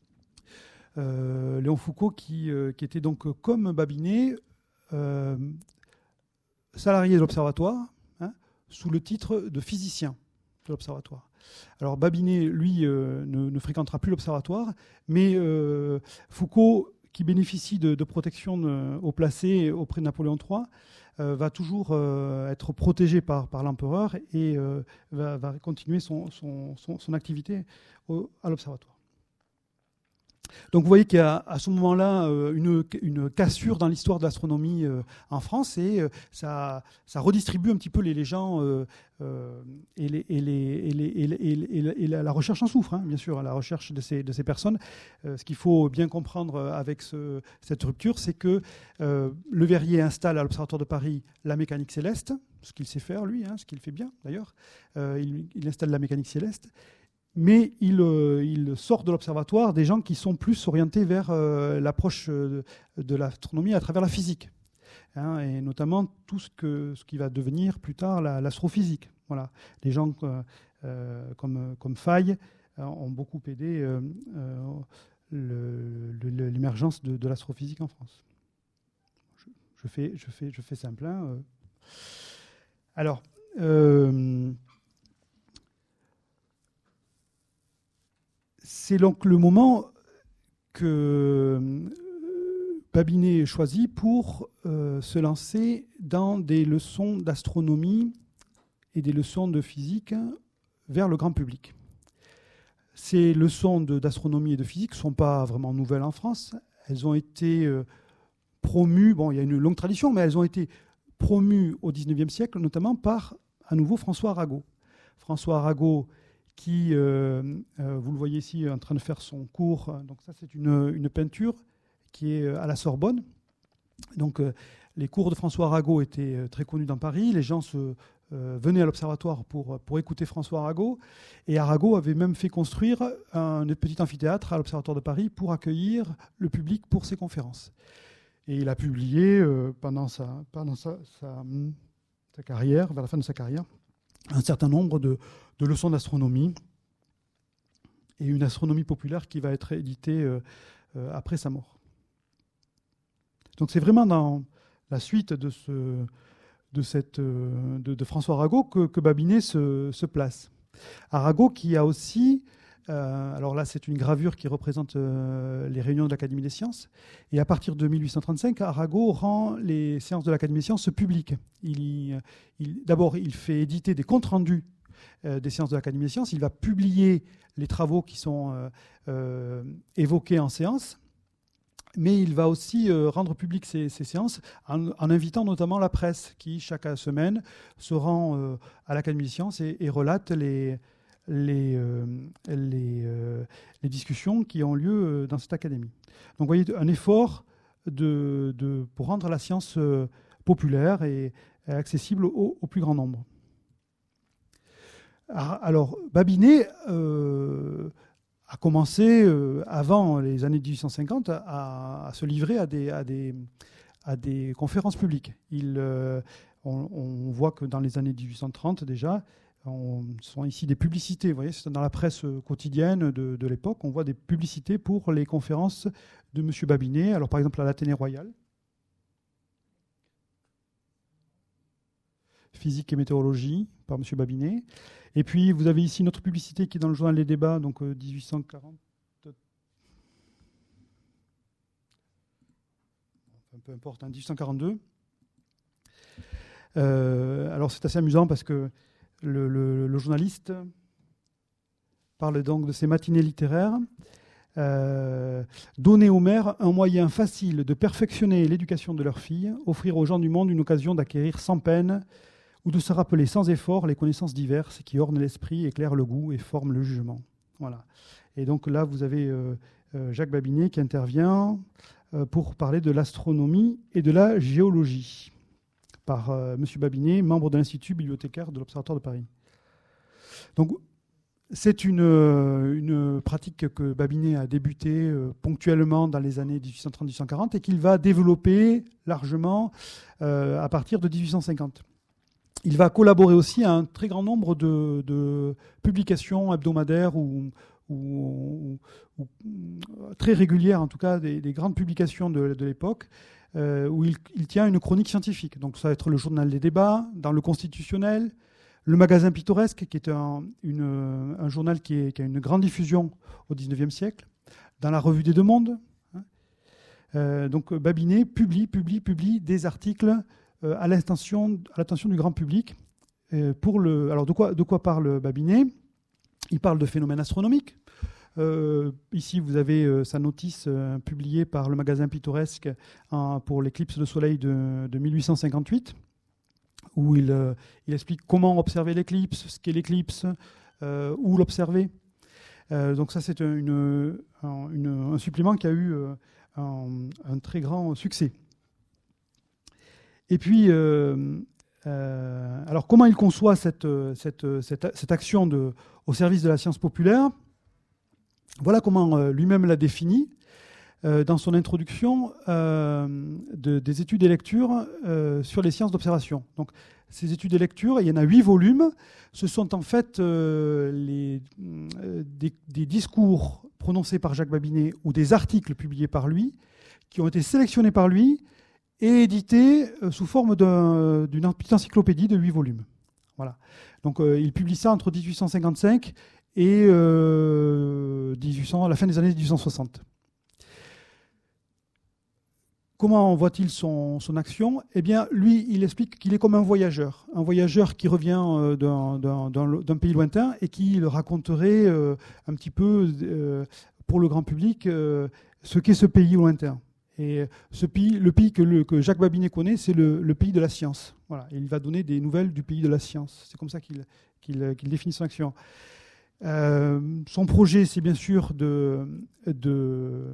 Euh, Léon Foucault qui, euh, qui était donc comme Babinet, euh, salarié de l'Observatoire, hein, sous le titre de physicien de l'Observatoire. Alors Babinet, lui, euh, ne, ne fréquentera plus l'Observatoire, mais euh, Foucault, qui bénéficie de, de protection de, haut placée auprès de Napoléon trois, euh, va toujours euh, être protégé par, par l'empereur et euh, va, va continuer son, son, son, son activité au, à l'Observatoire. Donc vous voyez qu'il y a à ce moment-là une, une cassure dans l'histoire de l'astronomie euh, en France et euh, ça, ça redistribue un petit peu les, les gens euh, euh, et, les, et, les, et, les, et, les, et, les, et la recherche en souffre, hein, bien sûr, la recherche de ces, de ces personnes. Euh, ce qu'il faut bien comprendre avec ce, cette rupture, c'est que euh, Le Verrier installe à l'Observatoire de Paris la mécanique céleste, ce qu'il sait faire lui, hein, ce qu'il fait bien d'ailleurs. Euh, il, il installe la mécanique céleste. Mais il, euh, il sort de l'observatoire des gens qui sont plus orientés vers euh, l'approche de, de l'astronomie à travers la physique, hein, et notamment tout ce, que, ce qui va devenir plus tard la, l'astrophysique. Voilà. Les gens euh, comme, comme Faye euh, ont beaucoup aidé euh, euh, le, le, l'émergence de, de l'astrophysique en France. Je, je, fais, je, fais, je fais simple. Hein. Alors... Euh, C'est donc le moment que Babinet choisit pour euh, se lancer dans des leçons d'astronomie et des leçons de physique vers le grand public. Ces leçons de, d'astronomie et de physique ne sont pas vraiment nouvelles en France. Elles ont été euh, promues, bon, il y a une longue tradition, mais elles ont été promues au dix-neuvième siècle, notamment par, à nouveau, François Arago. François Arago, qui, euh, euh, vous le voyez ici, en train de faire son cours. Donc ça, c'est une, une peinture qui est à la Sorbonne. Donc euh, les cours de François Arago étaient très connus dans Paris. Les gens se, euh, venaient à l'Observatoire pour, pour écouter François Arago. Et Arago avait même fait construire un petit amphithéâtre à l'Observatoire de Paris pour accueillir le public pour ses conférences. Et il a publié euh, pendant, sa, pendant sa, sa, sa carrière, vers la fin de sa carrière, un certain nombre de, de leçons d'astronomie et une astronomie populaire qui va être éditée euh, euh, après sa mort. Donc c'est vraiment dans la suite de, ce, de, cette, de, de François Arago que, que Babinet se, se place. Arago qui a aussi Euh, alors là, c'est une gravure qui représente euh, les réunions de l'Académie des sciences. Et à partir de mille huit cent trente-cinq, Arago rend les séances de l'Académie des sciences publiques. Il, il, d'abord, il fait éditer des comptes rendus euh, des séances de l'Académie des sciences. Il va publier les travaux qui sont euh, euh, évoqués en séance. Mais il va aussi euh, rendre publiques ces, ces séances en, en invitant notamment la presse qui, chaque semaine, se rend euh, à l'Académie des sciences et, et relate les, les, euh, les, euh, les discussions qui ont lieu dans cette académie. Donc vous voyez un effort de, de, pour rendre la science euh, populaire et, et accessible au, au plus grand nombre. Alors, Babinet... Euh, a commencé, euh, avant les années mille huit cent cinquante, à, à se livrer à des, à des, à des conférences publiques. Il, euh, on, on voit que dans les années mille huit cent trente, déjà, on, sont ici des publicités. Vous voyez, c'est dans la presse quotidienne de, de l'époque, on voit des publicités pour les conférences de M. Babinet. Alors, par exemple, à l'Athénée Royal, Physique et météorologie, par M. Babinet. Et puis, vous avez ici une autre publicité qui est dans le journal des débats, donc euh, mille huit cent quarante. Enfin, peu importe, hein, mille huit cent quarante-deux. Euh, alors, c'est assez amusant parce que le, le, le journaliste parle donc de ces matinées littéraires. Euh, donner aux mères un moyen facile de perfectionner l'éducation de leurs filles, offrir aux gens du monde une occasion d'acquérir sans peine ou de se rappeler sans effort les connaissances diverses qui ornent l'esprit, éclairent le goût et forment le jugement. Voilà. Et donc là, vous avez euh, euh, Jacques Babinet qui intervient euh, pour parler de l'astronomie et de la géologie, par euh, M. Babinet, membre de l'Institut bibliothécaire de l'Observatoire de Paris. Donc, c'est une, une pratique que Babinet a débuté euh, ponctuellement dans les années mille huit cent trente à mille huit cent quarante et qu'il va développer largement euh, à partir de mille huit cent cinquante. Il va collaborer aussi à un très grand nombre de, de publications hebdomadaires ou, ou, ou, ou très régulières, en tout cas des, des grandes publications de, de l'époque, euh, où il, il tient une chronique scientifique. Donc ça va être le journal des débats, dans le Constitutionnel, le Magazin Pittoresque, qui est un, une, un journal qui, est, qui a une grande diffusion au dix-neuvième siècle, dans la Revue des Deux Mondes. Euh, donc Babinet publie, publie, publie des articles euh, à l'attention, à l'attention du grand public. Euh, pour le, alors de quoi, de quoi parle Babinet ? Il parle de phénomènes astronomiques. Euh, ici, vous avez euh, sa notice euh, publiée par le Magazin Pittoresque hein, pour l'éclipse de soleil de, de mille huit cent cinquante-huit. Où il, euh, il explique comment observer l'éclipse, ce qu'est l'éclipse, euh, où l'observer. Euh, donc ça, c'est une, un, une, un supplément qui a eu euh, un, un très grand succès. Et puis, euh, euh, alors comment il conçoit cette, cette, cette, cette action de, au service de la science populaire ? Voilà comment euh, lui-même l'a défini. Euh, dans son introduction euh, de, des études et lectures euh, sur les sciences d'observation. Donc, ces études et lectures, il y en a huit volumes. Ce sont en fait euh, les, euh, des, des discours prononcés par Jacques Babinet ou des articles publiés par lui qui ont été sélectionnés par lui et édités euh, sous forme d'un, d'une petite encyclopédie de huit volumes. Voilà. Donc, euh, il publie ça entre dix-huit cent cinquante-cinq et euh, dix-huit cents, à la fin des années dix-huit cent soixante. Comment voit-il son, son action ? Eh bien, lui, il explique qu'il est comme un voyageur. Un voyageur qui revient euh, d'un, d'un, d'un pays lointain et qui le raconterait euh, un petit peu euh, pour le grand public euh, ce qu'est ce pays lointain. Et ce pays, le pays que, le, que Jacques Babinet connaît, c'est le, le pays de la science. Voilà. Et il va donner des nouvelles du pays de la science. C'est comme ça qu'il, qu'il, qu'il définit son action. Euh, son projet, c'est bien sûr de... de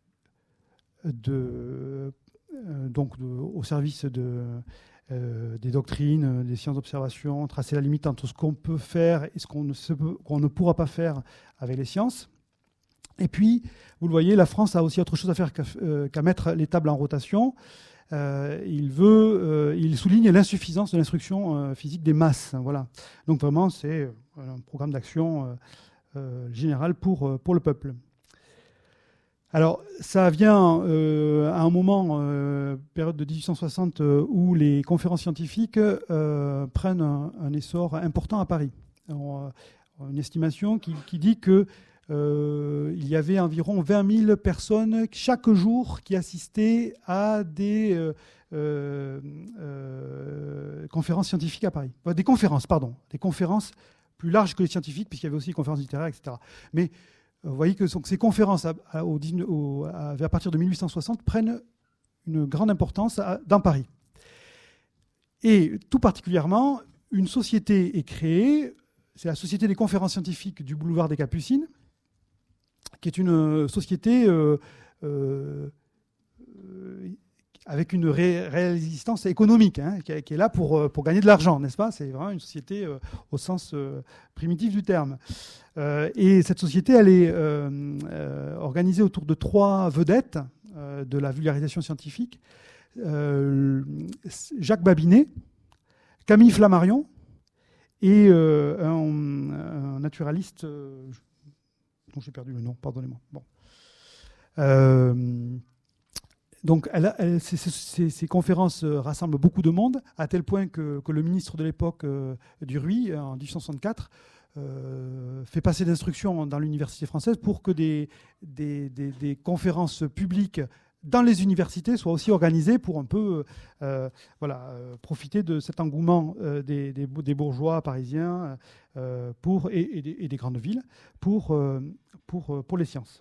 De, euh, donc de, au service de, euh, des doctrines, des sciences d'observation, tracer la limite entre ce qu'on peut faire et ce qu'on ne, se peut, qu'on ne pourra pas faire avec les sciences. Et puis, vous le voyez, la France a aussi autre chose à faire qu'à, euh, qu'à mettre les tables en rotation. Euh, il, veut, euh, il souligne l'insuffisance de l'instruction euh, physique des masses. Voilà. Donc vraiment, c'est un programme d'action euh, euh, général pour, pour le peuple. Alors, ça vient euh, à un moment, euh, période de dix-huit cent soixante, euh, où les conférences scientifiques euh, prennent un, un essor important à Paris. Alors, euh, une estimation qui, qui dit que euh, il y avait environ vingt mille personnes chaque jour qui assistaient à des euh, euh, euh, conférences scientifiques à Paris. Enfin, des conférences, pardon, des conférences plus larges que les scientifiques, puisqu'il y avait aussi des conférences littéraires, et cetera. Mais vous voyez que donc, ces conférences à, à, au, au, à, à partir de mille huit cent soixante prennent une grande importance à, dans Paris. Et tout particulièrement, une société est créée, c'est la Société des conférences scientifiques du boulevard des Capucines, qui est une société euh, euh, avec une ré- résistance économique, hein, qui, qui est là pour, pour gagner de l'argent, n'est-ce pas? C'est vraiment une société euh, au sens euh, primitif du terme. Euh, et cette société, elle est euh, euh, organisée autour de trois vedettes euh, de la vulgarisation scientifique. Euh, Jacques Babinet, Camille Flammarion et euh, un, un naturaliste euh, dont j'ai perdu le nom, pardonnez-moi. Bon. Euh, donc, elle, elle, ces, ces, ces conférences rassemblent beaucoup de monde, à tel point que, que le ministre de l'époque, euh, Duruy, en dix-huit cent soixante-quatre, euh, fait passer d'instructions dans l'université française pour que des, des, des, des conférences publiques dans les universités soient aussi organisées pour un peu euh, voilà, euh, profiter de cet engouement euh, des, des, des bourgeois parisiens euh, pour, et, et, des, et des grandes villes pour, euh, pour, pour les sciences.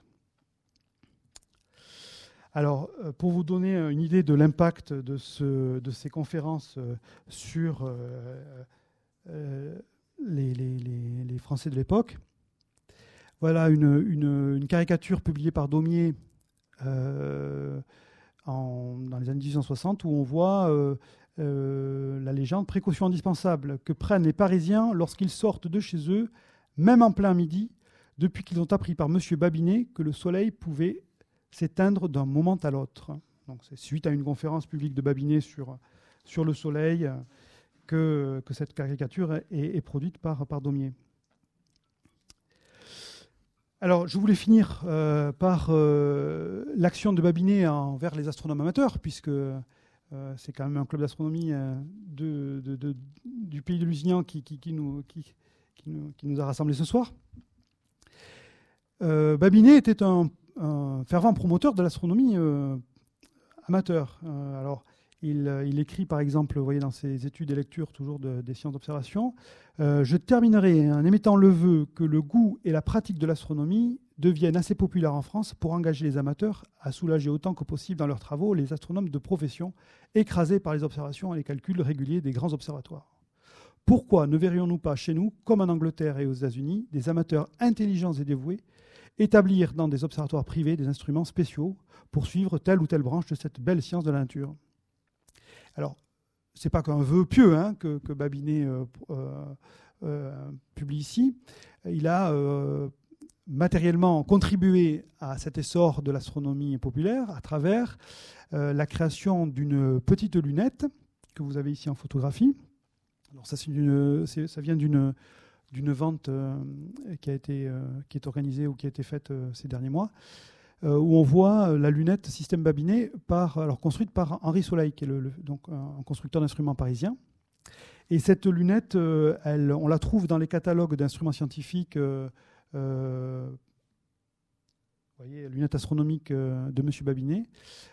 Alors, pour vous donner une idée de l'impact de, ce, de ces conférences sur euh, euh, les, les, les, les Français de l'époque, voilà une, une, une caricature publiée par Daumier euh, en, dans les années dix-huit cent soixante, où on voit euh, euh, la légende « Précaution indispensable que prennent les Parisiens lorsqu'ils sortent de chez eux, même en plein midi, depuis qu'ils ont appris par M. Babinet que le soleil pouvait s'éteindre d'un moment à l'autre. » Donc, c'est suite à une conférence publique de Babinet sur, sur le soleil que, que cette caricature est, est produite par, par Daumier. Alors, je voulais finir euh, par euh, l'action de Babinet envers les astronomes amateurs, puisque euh, c'est quand même un club d'astronomie euh, de, de, de, du pays de Lusignan qui, qui, qui, nous, qui, qui, nous, qui nous a rassemblés ce soir. Euh, Babinet était un, un fervent promoteur de l'astronomie euh, amateur. Euh, alors, il, il écrit, par exemple, vous voyez dans ses études et lectures toujours de, des sciences d'observation, euh, « Je terminerai en émettant le vœu que le goût et la pratique de l'astronomie deviennent assez populaires en France pour engager les amateurs à soulager autant que possible dans leurs travaux les astronomes de profession écrasés par les observations et les calculs réguliers des grands observatoires. Pourquoi ne verrions-nous pas chez nous, comme en Angleterre et aux États-Unis, des amateurs intelligents et dévoués établir dans des observatoires privés des instruments spéciaux pour suivre telle ou telle branche de cette belle science de la nature ?» Alors, ce n'est pas qu'un vœu pieux hein, que, que Babinet euh, euh, euh, publie ici. Il a euh, matériellement contribué à cet essor de l'astronomie populaire à travers euh, la création d'une petite lunette que vous avez ici en photographie. Alors ça, c'est une, c'est, ça vient d'une, d'une vente euh, qui, a été, euh, qui est organisée ou qui a été faite euh, ces derniers mois, euh, où on voit la lunette système Babinet par, alors, construite par Henri Soleil, qui est le, le, donc un constructeur d'instruments parisien. Et cette lunette, euh, elle, on la trouve dans les catalogues d'instruments scientifiques, euh, euh, vous voyez, lunette astronomique euh, de M. Babinet,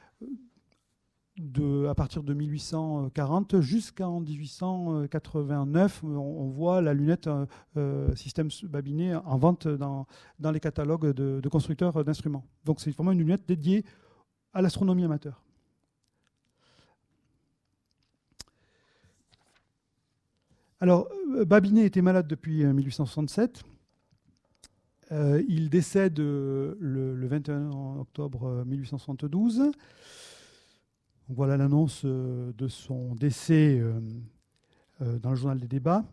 de, à partir de mille huit cent quarante jusqu'en dix-huit cent quatre-vingt-neuf, on, on voit la lunette euh, système Babinet en vente dans, dans les catalogues de, de constructeurs d'instruments. Donc c'est vraiment une lunette dédiée à l'astronomie amateur. Alors, Babinet était malade depuis mille huit cent soixante-sept. Euh, il décède le, le vingt et un octobre mille huit cent soixante-douze. Voilà l'annonce de son décès euh, euh, dans le journal des débats.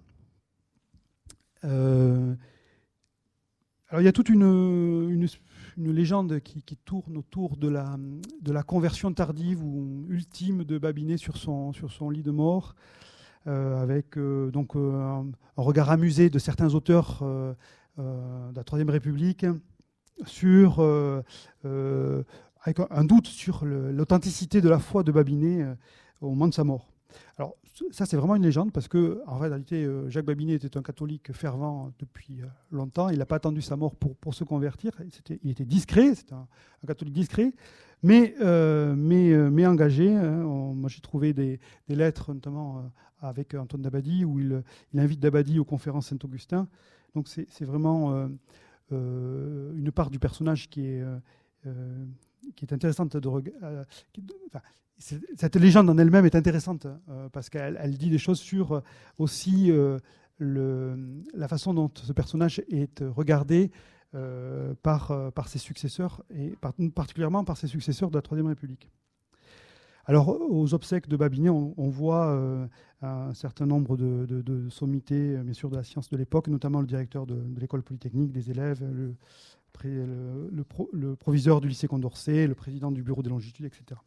Euh, alors il y a toute une, une, une légende qui, qui tourne autour de la, de la conversion tardive ou ultime de Babinet sur son, sur son lit de mort, euh, avec euh, donc, euh, un, un regard amusé de certains auteurs euh, euh, de la Troisième République sur... Euh, euh, avec un doute sur le, l'authenticité de la foi de Babinet euh, au moment de sa mort. Alors, ça, c'est vraiment une légende parce que, en réalité, Jacques Babinet était un catholique fervent depuis longtemps. Il n'a pas attendu sa mort pour, pour se convertir. C'était, il était discret, c'était un, un catholique discret, mais, euh, mais, mais engagé. Hein. On, moi, j'ai trouvé des, des lettres, notamment avec Antoine Dabadie, où il, il invite Dabadie aux conférences Saint-Augustin. Donc, c'est, c'est vraiment euh, euh, une part du personnage qui est, euh, qui est intéressante de regarder. Enfin, cette légende en elle-même est intéressante euh, parce qu'elle elle dit des choses sur euh, aussi euh, le, la façon dont ce personnage est regardé euh, par, euh, par ses successeurs et par, particulièrement par ses successeurs de la Troisième République. Alors, aux obsèques de Babinet, on, on voit euh, un certain nombre de, de, de sommités, bien sûr, de la science de l'époque, notamment le directeur de, de l'école polytechnique, des élèves, le, le, le, pro, le proviseur du lycée Condorcet, le président du bureau des longitudes, et cetera.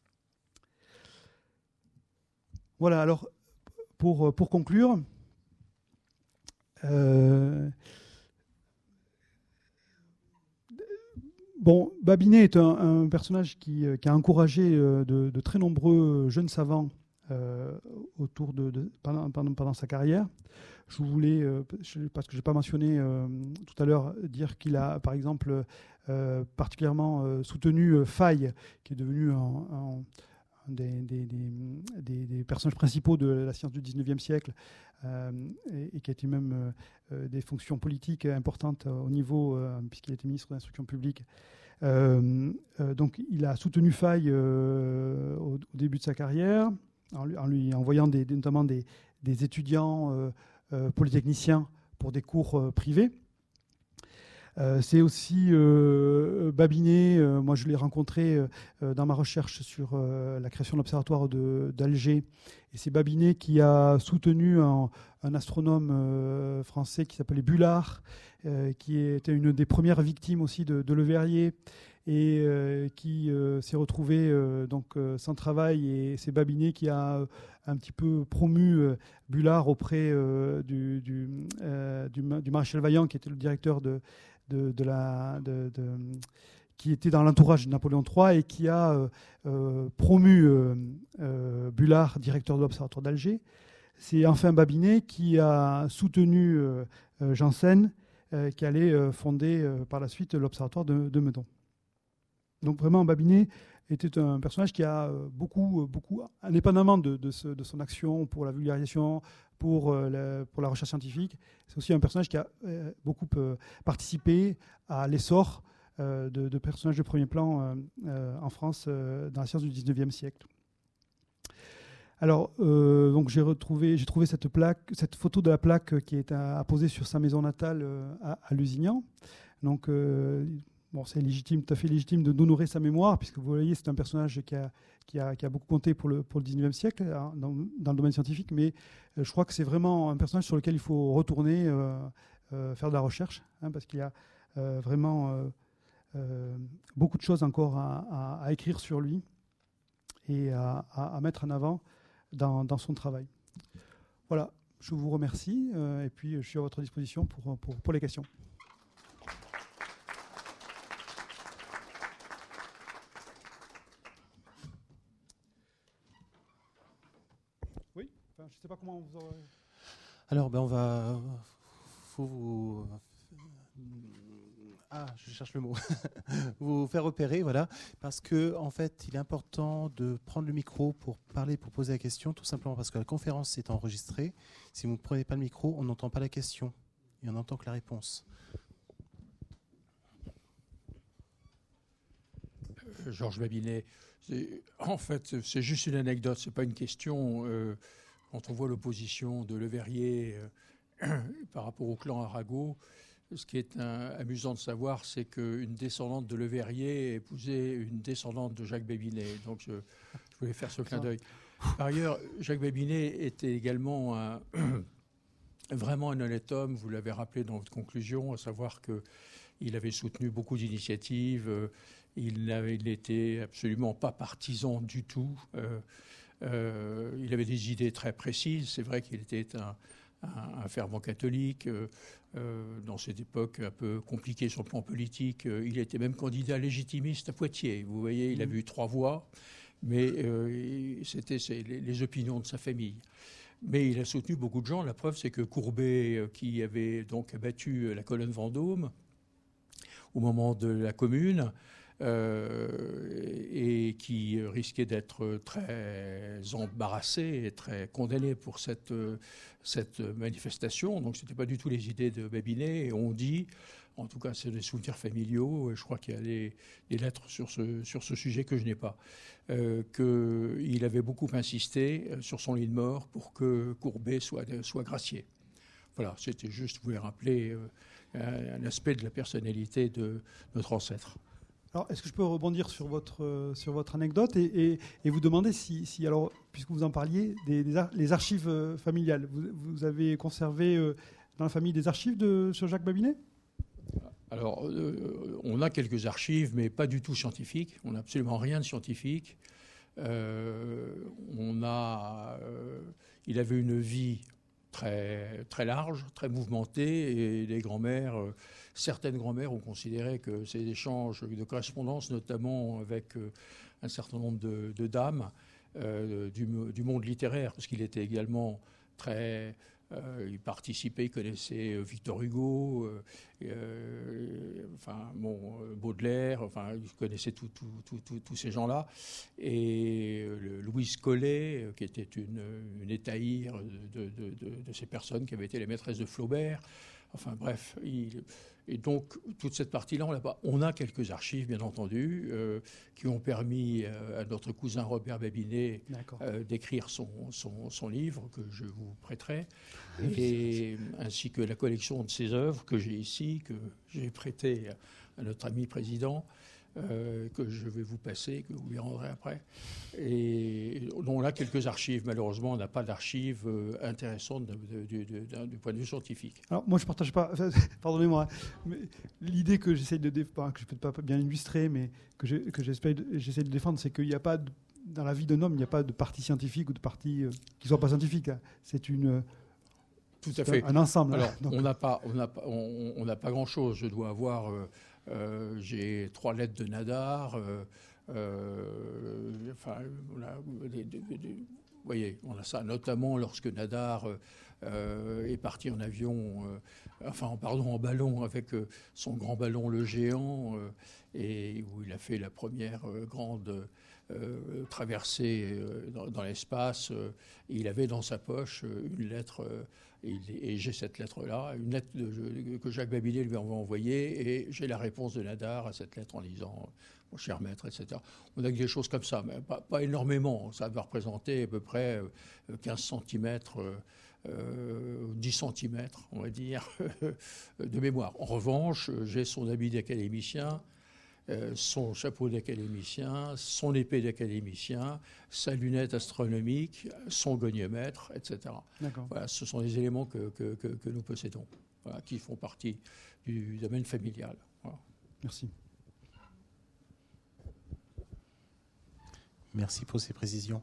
Voilà, alors, pour, pour conclure, euh, bon, Babinet est un, un personnage qui, qui a encouragé de, de très nombreux jeunes savants euh, autour de, de, pendant, pendant, pendant sa carrière. Je voulais, euh, parce que je n'ai pas mentionné euh, tout à l'heure, dire qu'il a, par exemple, euh, particulièrement euh, soutenu euh, Faye, qui est devenu un... un Des, des, des, des personnages principaux de la science du dix-neuvième siècle euh, et, et qui a été même euh, des fonctions politiques importantes au niveau, euh, puisqu'il était ministre de l'Instruction publique. Euh, euh, donc il a soutenu Faye euh, au, au début de sa carrière, en lui, en lui envoyant des, des, notamment des, des étudiants euh, euh, polytechniciens pour des cours euh, privés. Euh, c'est aussi euh, Babinet, euh, moi je l'ai rencontré euh, dans ma recherche sur euh, la création de l'observatoire de, d'Alger. Et c'est Babinet qui a soutenu un, un astronome euh, français qui s'appelait Bullard, euh, qui était une des premières victimes aussi de, de Le Verrier et euh, qui euh, s'est retrouvé euh, donc, euh, sans travail. Et c'est Babinet qui a euh, un petit peu promu euh, Bullard auprès euh, du, du, euh, du, du maréchal Vaillant, qui était le directeur de De, de la, de, de, qui était dans l'entourage de Napoléon trois et qui a euh, euh, promu euh, euh, Bullard, directeur de l'Observatoire d'Alger. C'est enfin Babinet qui a soutenu euh, euh, Janssen, euh, qui allait euh, fonder euh, par la suite l'Observatoire de, de Meudon. Donc vraiment, Babinet était un personnage qui a beaucoup, beaucoup indépendamment de, de, ce, de son action pour la vulgarisation, pour, euh, la, pour la recherche scientifique, c'est aussi un personnage qui a euh, beaucoup euh, participé à l'essor euh, de, de personnages de premier plan euh, euh, en France euh, dans la science du dix-neuvième siècle. Alors, euh, donc j'ai retrouvé, j'ai trouvé cette plaque, cette photo de la plaque qui est apposée sur sa maison natale euh, à, à Lusignan. Donc, euh, bon, c'est légitime, tout à fait légitime de d'honorer sa mémoire, puisque vous voyez, c'est un personnage qui a, qui a, qui a beaucoup compté pour le, pour le dix-neuvième siècle hein, dans, dans le domaine scientifique, mais euh, je crois que c'est vraiment un personnage sur lequel il faut retourner, euh, euh, faire de la recherche, hein, parce qu'il y a euh, vraiment euh, euh, beaucoup de choses encore à, à, à écrire sur lui et à, à, à mettre en avant dans, dans son travail. Voilà, je vous remercie euh, et puis je suis à votre disposition pour, pour, pour les questions. Oui, enfin, je ne sais pas comment vous aurez... Alors, ben on va... faut vous... Ah, je cherche le mot. Vous faire repérer, voilà, parce que en fait, il est important de prendre le micro pour parler, pour poser la question, tout simplement parce que la conférence est enregistrée. Si vous ne prenez pas le micro, on n'entend pas la question et on n'entend que la réponse. Euh, Georges Babinet, c'est, en fait, c'est juste une anecdote, c'est pas une question. Euh, quand on voit l'opposition de Le Verrier euh, par rapport au clan Arago, ce qui est un, amusant de savoir, c'est qu'une descendante de Le Verrier épousait une descendante de Jacques Babinet. Donc, je, je voulais faire ce clin d'œil. Par ailleurs, Jacques Babinet était également un, vraiment un honnête homme. Vous l'avez rappelé dans votre conclusion, à savoir qu'il avait soutenu beaucoup d'initiatives. Il n'était absolument pas partisan du tout. Euh, euh, il avait des idées très précises. C'est vrai qu'il était un, un, un fervent catholique. Euh, Euh, dans cette époque un peu compliquée sur le plan politique. Euh, il était même candidat légitimiste à Poitiers. Vous voyez, il avait eu trois voix. mais euh, c'était c'est les, les opinions de sa famille. Mais il a soutenu beaucoup de gens. La preuve, c'est que Courbet, qui avait donc abattu la colonne Vendôme au moment de la Commune, euh, et qui risquait d'être très embarrassé et très condamné pour cette, cette manifestation. Donc, ce n'était pas du tout les idées de Babinet. Et on dit, en tout cas, c'est des souvenirs familiaux, et je crois qu'il y a des, des lettres sur ce, sur ce sujet que je n'ai pas, euh, qu'il avait beaucoup insisté sur son lit de mort pour que Courbet soit, soit gracié. Voilà, c'était juste, je voulais rappeler euh, un aspect de la personnalité de notre ancêtre. Alors, est-ce que je peux rebondir sur votre, euh, sur votre anecdote et, et, et vous demander si, si, alors, puisque vous en parliez, des, des ar- les archives euh, familiales, vous, vous avez conservé euh, dans la famille des archives de, sur Jacques Babinet ? Alors, euh, on a quelques archives, mais pas du tout scientifiques. On n'a absolument rien de scientifique. Euh, on a, euh, il avait une vie très, très large, très mouvementée, et les grands-mères, euh, certaines grand-mères ont considéré que ces échanges de correspondance, notamment avec euh, un certain nombre de, de dames euh, du, du monde littéraire, parce qu'il était également très... Euh, il participait, il connaissait Victor Hugo, euh, euh, enfin, bon, Baudelaire, enfin, il connaissait tous tout, tout, tout, tout ces gens-là. Et euh, Louise Collet, euh, qui était une, une étaïre de, de, de, de ces personnes qui avaient été les maîtresses de Flaubert. Enfin bref, il, et donc toute cette partie-là, on l'a pas. On a quelques archives, bien entendu, euh, qui ont permis euh, à notre cousin Robert Babinet euh, d'écrire son, son, son livre, que je vous prêterai, et ainsi que la collection de ses œuvres que j'ai ici, que j'ai prêté à notre ami président, euh, que je vais vous passer, que vous lui rendrez après. Et on a quelques archives. Malheureusement, on n'a pas d'archives euh, intéressantes de, de, de, de, du point de vue scientifique. Alors, moi, je ne partage pas, pardonnez-moi, mais l'idée que j'essaie de défendre, que je ne peux pas bien illustrer, mais que, je, que j'essaie de, j'essaie de défendre, c'est qu'il n'y a pas, de, dans la vie d'un homme, il n'y a pas de partie scientifique ou de partie euh, qui ne soit pas scientifique. Hein. C'est une... Tout à fait. Un, un ensemble. Alors, hein, donc. on n'a pas, on n'a pas, on, on n'a pas grand-chose. Je dois avoir... Euh, Euh, j'ai trois lettres de Nadar. Euh, euh, enfin, voilà, des, des, des, vous voyez, on a ça, notamment lorsque Nadar euh, est parti en avion, euh, enfin, pardon, en ballon avec euh, son grand ballon, le géant, euh, et où il a fait la première euh, grande euh, traversée euh, dans, dans l'espace. Euh, il avait dans sa poche euh, une lettre. Euh, Et, et j'ai cette lettre-là, une lettre de, que Jacques Babinet lui a envoyée, et j'ai la réponse de Nadar à cette lettre en disant « Mon cher maître », et cetera. On a des choses comme ça, mais pas, pas énormément. Ça va représenter à peu près quinze centimètres, euh, dix centimètres, on va dire, de mémoire. En revanche, j'ai son habit d'académicien, Euh, son chapeau d'académicien, son épée d'académicien, sa lunette astronomique, son goniomètre, et cetera. Voilà, ce sont des éléments que, que, que, que nous possédons, voilà, qui font partie du domaine familial. Voilà. Merci. Merci pour ces précisions.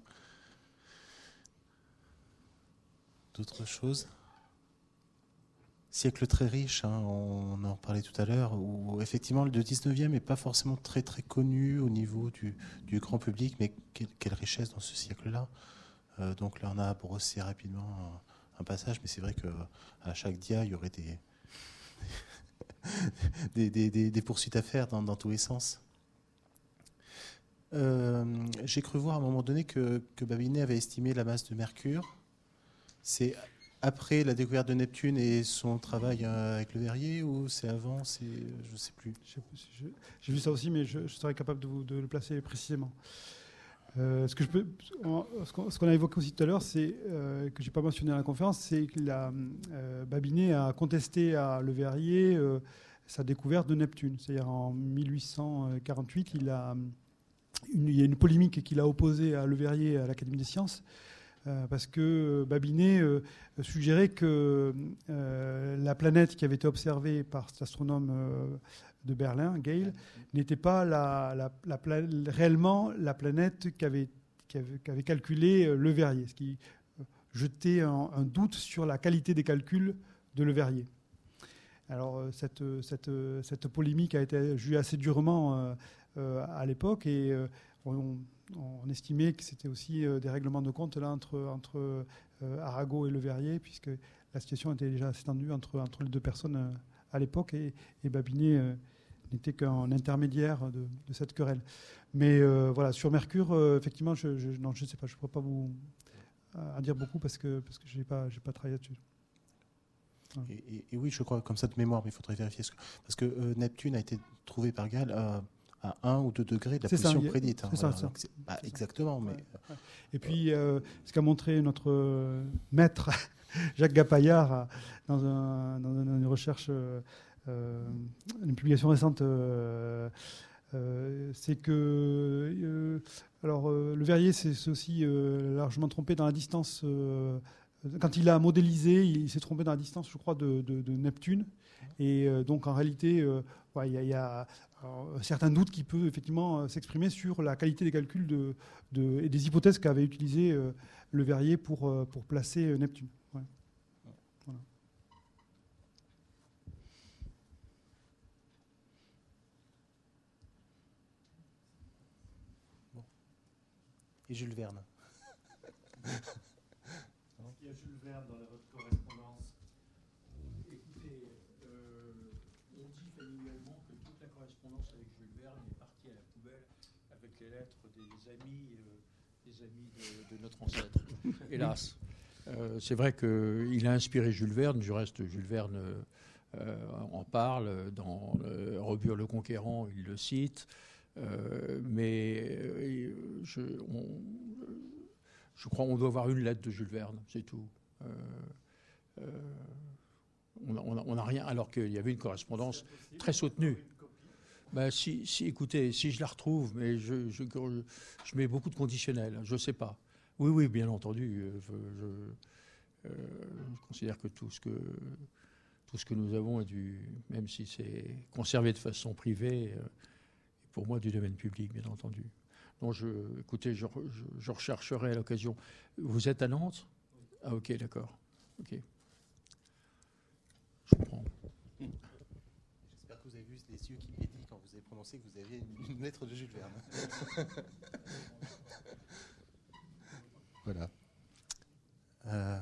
D'autres choses ? Siècle très riche, hein, on en parlait tout à l'heure, où effectivement le dix-neuvième n'est pas forcément très très connu au niveau du, du grand public, mais quelle, quelle richesse dans ce siècle-là. Euh, donc là on a brossé rapidement un, un passage, mais c'est vrai qu'à chaque dia il y aurait des, des, des, des, des poursuites à faire dans, dans tous les sens. Euh, j'ai cru voir à un moment donné que, que Babinet avait estimé la masse de Mercure. C'est après la découverte de Neptune et son travail avec Le Verrier, ou c'est avant, c'est, je ne sais plus. J'ai vu ça aussi, mais je, je serais capable de, vous, de le placer précisément. Euh, ce, que je peux, ce, qu'on, ce qu'on a évoqué aussi tout à l'heure, c'est, euh, que je n'ai pas mentionné à la conférence, c'est que la, euh, Babinet a contesté à Le Verrier euh, sa découverte de Neptune. C'est-à-dire en mille huit cent quarante-huit, il, a une, il y a une polémique qu'il a opposée à Le Verrier à l'Académie des sciences, Euh, parce que Babinet euh, suggérait que euh, la planète qui avait été observée par cet astronome euh, de Berlin, Gale, n'était pas la, la, la pla- réellement la planète qu'avait, qu'avait, qu'avait calculé Le Verrier, ce qui euh, jetait un, un doute sur la qualité des calculs de Le Verrier. Alors cette, cette, cette polémique a été jugée assez durement euh, euh, à l'époque, et euh, on, on estimait que c'était aussi euh, des règlements de compte là, entre, entre euh, Arago et Le Verrier, puisque la situation était déjà assez tendue entre, entre les deux personnes euh, à l'époque, et, et Babinet euh, n'était qu'un intermédiaire de, de cette querelle. Mais euh, voilà, sur Mercure, euh, effectivement, je je, non, je sais pas, je ne pourrais pas vous euh, en dire beaucoup parce que, parce que je n'ai pas, j'ai pas travaillé là-dessus. Et, et, et oui, je crois, comme ça de mémoire, mais il faudrait vérifier. Ce que, parce que euh, Neptune a été trouvé par Gall à, à un ou deux degrés de la C'est position ça, prédite. c'est Hein, ça, voilà. c'est ça. Donc, c'est, bah, C'est exactement. ça. Mais, Ouais, ouais. Et puis, euh, ce qu'a montré notre euh, maître, Jacques Gapaillard, a, dans, un, dans une recherche, euh, euh, une publication récente, euh, euh, c'est que euh, alors, euh, Le Verrier s'est aussi euh, largement trompé dans la distance. Euh, quand il a modélisé, il s'est trompé dans la distance, je crois, de, de, de Neptune. Et euh, donc, en réalité, euh, ouais, il y a, il y a alors, certains doutes qui peuvent effectivement euh, s'exprimer sur la qualité des calculs de, de, et des hypothèses qu'avait utilisées euh, Le Verrier pour, euh, pour placer euh, Neptune. Ouais. Voilà. Bon. Et Jules Verne. Il y a Jules Verne dans votre correspondance. Écoutez, euh, on dit familièrement que toute la correspondance avec Jules Verne est partie à la poubelle avec les lettres des amis, euh, des amis de, de notre ancêtre. Hélas. Euh, c'est vrai qu'il a inspiré Jules Verne. Du reste, Jules Verne euh, en parle. Dans le Rebure le Conquérant, il le cite. Euh, mais euh, je, on, je crois qu'on doit avoir une lettre de Jules Verne, c'est tout. Euh, euh, on n'a rien, alors qu'il y avait une correspondance très soutenue. Ben, si, si, écoutez, si je la retrouve, mais je, je, je, je mets beaucoup de conditionnels, je ne sais pas. Oui, oui, bien entendu. Je, je, euh, je considère que tout ce que tout ce que nous avons est du, même si c'est conservé de façon privée, euh, est pour moi du domaine public, bien entendu. Donc, je, écoutez, je, je, je rechercherai à l'occasion. Vous êtes à Nantes ? Ah, ok, d'accord. Ok. Je comprends. J'espère que vous avez vu les yeux qui pétillent quand vous avez prononcé que vous aviez une lettre de Jules Verne. Voilà. Euh...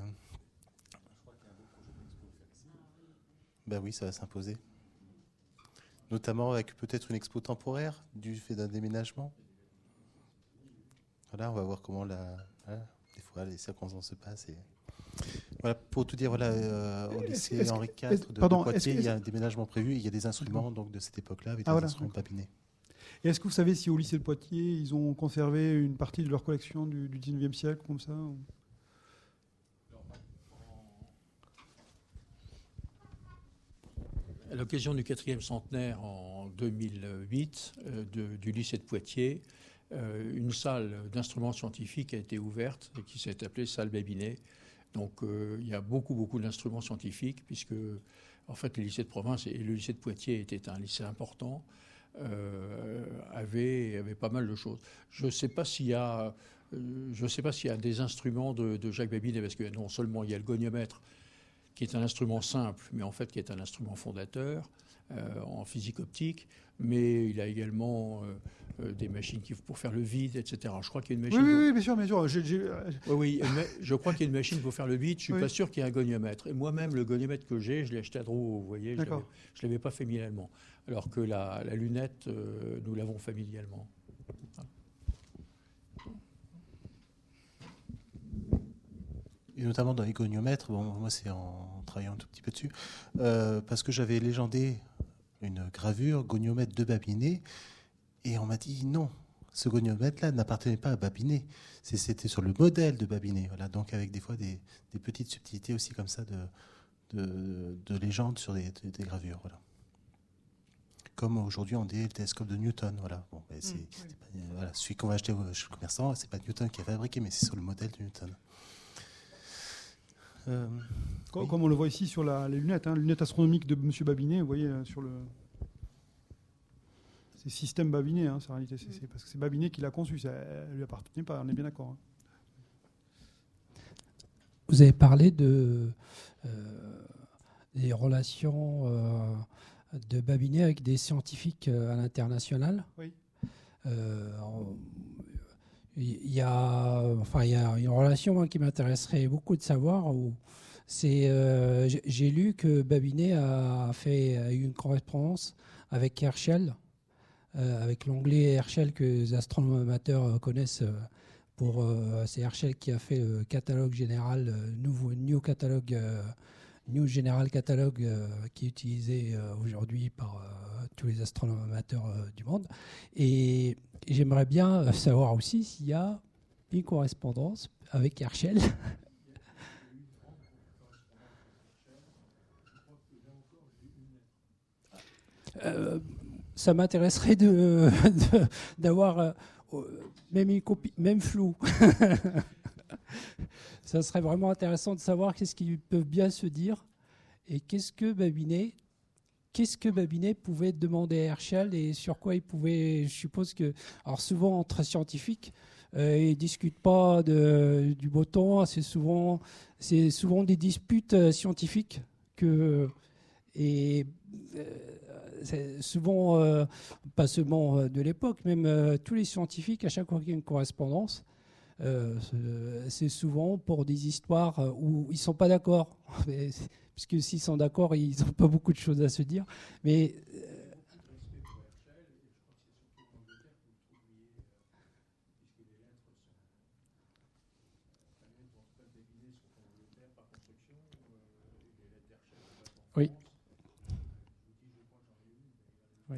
Ben oui, ça va s'imposer. Notamment avec peut-être une expo temporaire du fait d'un déménagement. Voilà, on va voir comment la, voilà, des fois les circonstances se passent. Et... Voilà, pour tout dire, voilà, euh, au lycée est-ce, Henri est-ce, quatre de, pardon, de Poitiers, est-ce, est-ce, il y a un déménagement prévu. Il y a des instruments donc, de cette époque-là avec ah, des voilà, instruments Babinet. Et est-ce que vous savez si au lycée de Poitiers, ils ont conservé une partie de leur collection du, du dix-neuvième siècle, comme ça ou... À l'occasion du quatrième centenaire en deux mille huit euh, de, du lycée de Poitiers, euh, une salle d'instruments scientifiques a été ouverte et qui s'est appelée salle Babinet. Donc euh, il y a beaucoup, beaucoup d'instruments scientifiques puisque en fait le lycée de province et le lycée de Poitiers était un lycée important, euh, avait, avait pas mal de choses. Je ne sais pas s'il y a, euh, je sais pas s'il y a des instruments de, de Jacques Babinet parce que non seulement il y a le goniomètre qui est un instrument simple, mais en fait qui est un instrument fondateur euh, en physique optique, mais il a également euh, euh, des machines qui, pour faire le vide, et cetera. Je crois qu'il y a une machine... Oui, oui, pour... oui, bien sûr, bien sûr. J'ai, j'ai... Oui, oui, je crois qu'il y a une machine pour faire le vide, je ne suis oui. pas sûr qu'il y ait un goniomètre. Et moi-même, le goniomètre que j'ai, je l'ai acheté à Drouot, vous voyez, D'accord. je ne l'avais pas familialement. Alors que la, la lunette, euh, nous l'avons familialement. Voilà. Et notamment dans les goniomètres, bon, moi c'est en travaillant un tout petit peu dessus, euh, parce que j'avais légendé une gravure goniomètre de Babinet, et on m'a dit non, ce goniomètre-là n'appartenait pas à Babinet, c'est, c'était sur le modèle de Babinet. Voilà, donc avec des fois des, des petites subtilités aussi comme ça de, de, de légende sur des, des, des gravures. Voilà. Comme aujourd'hui on dit le télescope de Newton. Voilà. Bon, ben c'est, mmh, oui. pas, voilà, celui qu'on va acheter chez le commerçant, c'est pas Newton qui a fabriqué, mais c'est sur le modèle de Newton. Euh, comme, oui. comme on le voit ici sur la, les lunettes, hein, les lunettes astronomiques de M. Babinet, vous voyez sur le. C'est système Babinet, hein, en réalité, c'est, c'est parce que c'est Babinet qui l'a conçu, ça ne lui appartenait pas, on est bien d'accord. Hein. Vous avez parlé de, euh, des relations euh, de Babinet avec des scientifiques à l'international. Oui. Euh, en, il y a, enfin, il y a une relation moi, qui m'intéresserait beaucoup de savoir. Où c'est, euh, j'ai, j'ai lu que Babinet a fait a eu une correspondance avec Herschel, euh, avec l'anglais Herschel que les astronomes amateurs connaissent. Euh, pour, euh, c'est Herschel qui a fait le catalogue général, euh, nouveau New Catalogue. Euh, New General Catalogue euh, qui est utilisé euh, aujourd'hui par euh, tous les astronomes amateurs euh, du monde. Et j'aimerais bien savoir aussi s'il y a une correspondance avec Herschel. euh, ça m'intéresserait de, de, d'avoir euh, même une copie, même floue. Ça serait vraiment intéressant de savoir qu'est-ce qu'ils peuvent bien se dire et qu'est-ce que Babinet, qu'est-ce que Babinet pouvait demander à Herschel et sur quoi il pouvait. Je suppose que, alors souvent entre scientifiques, euh, ils discutent pas de, du beau temps. C'est souvent, c'est souvent des disputes euh, scientifiques que et euh, c'est souvent euh, pas seulement de l'époque, même euh, tous les scientifiques à chaque fois qu'il y a une correspondance. Euh, c'est souvent pour des histoires où ils ne sont pas d'accord. Puisque s'ils sont d'accord, ils n'ont pas beaucoup de choses à se dire. Mais. Oui. Oui.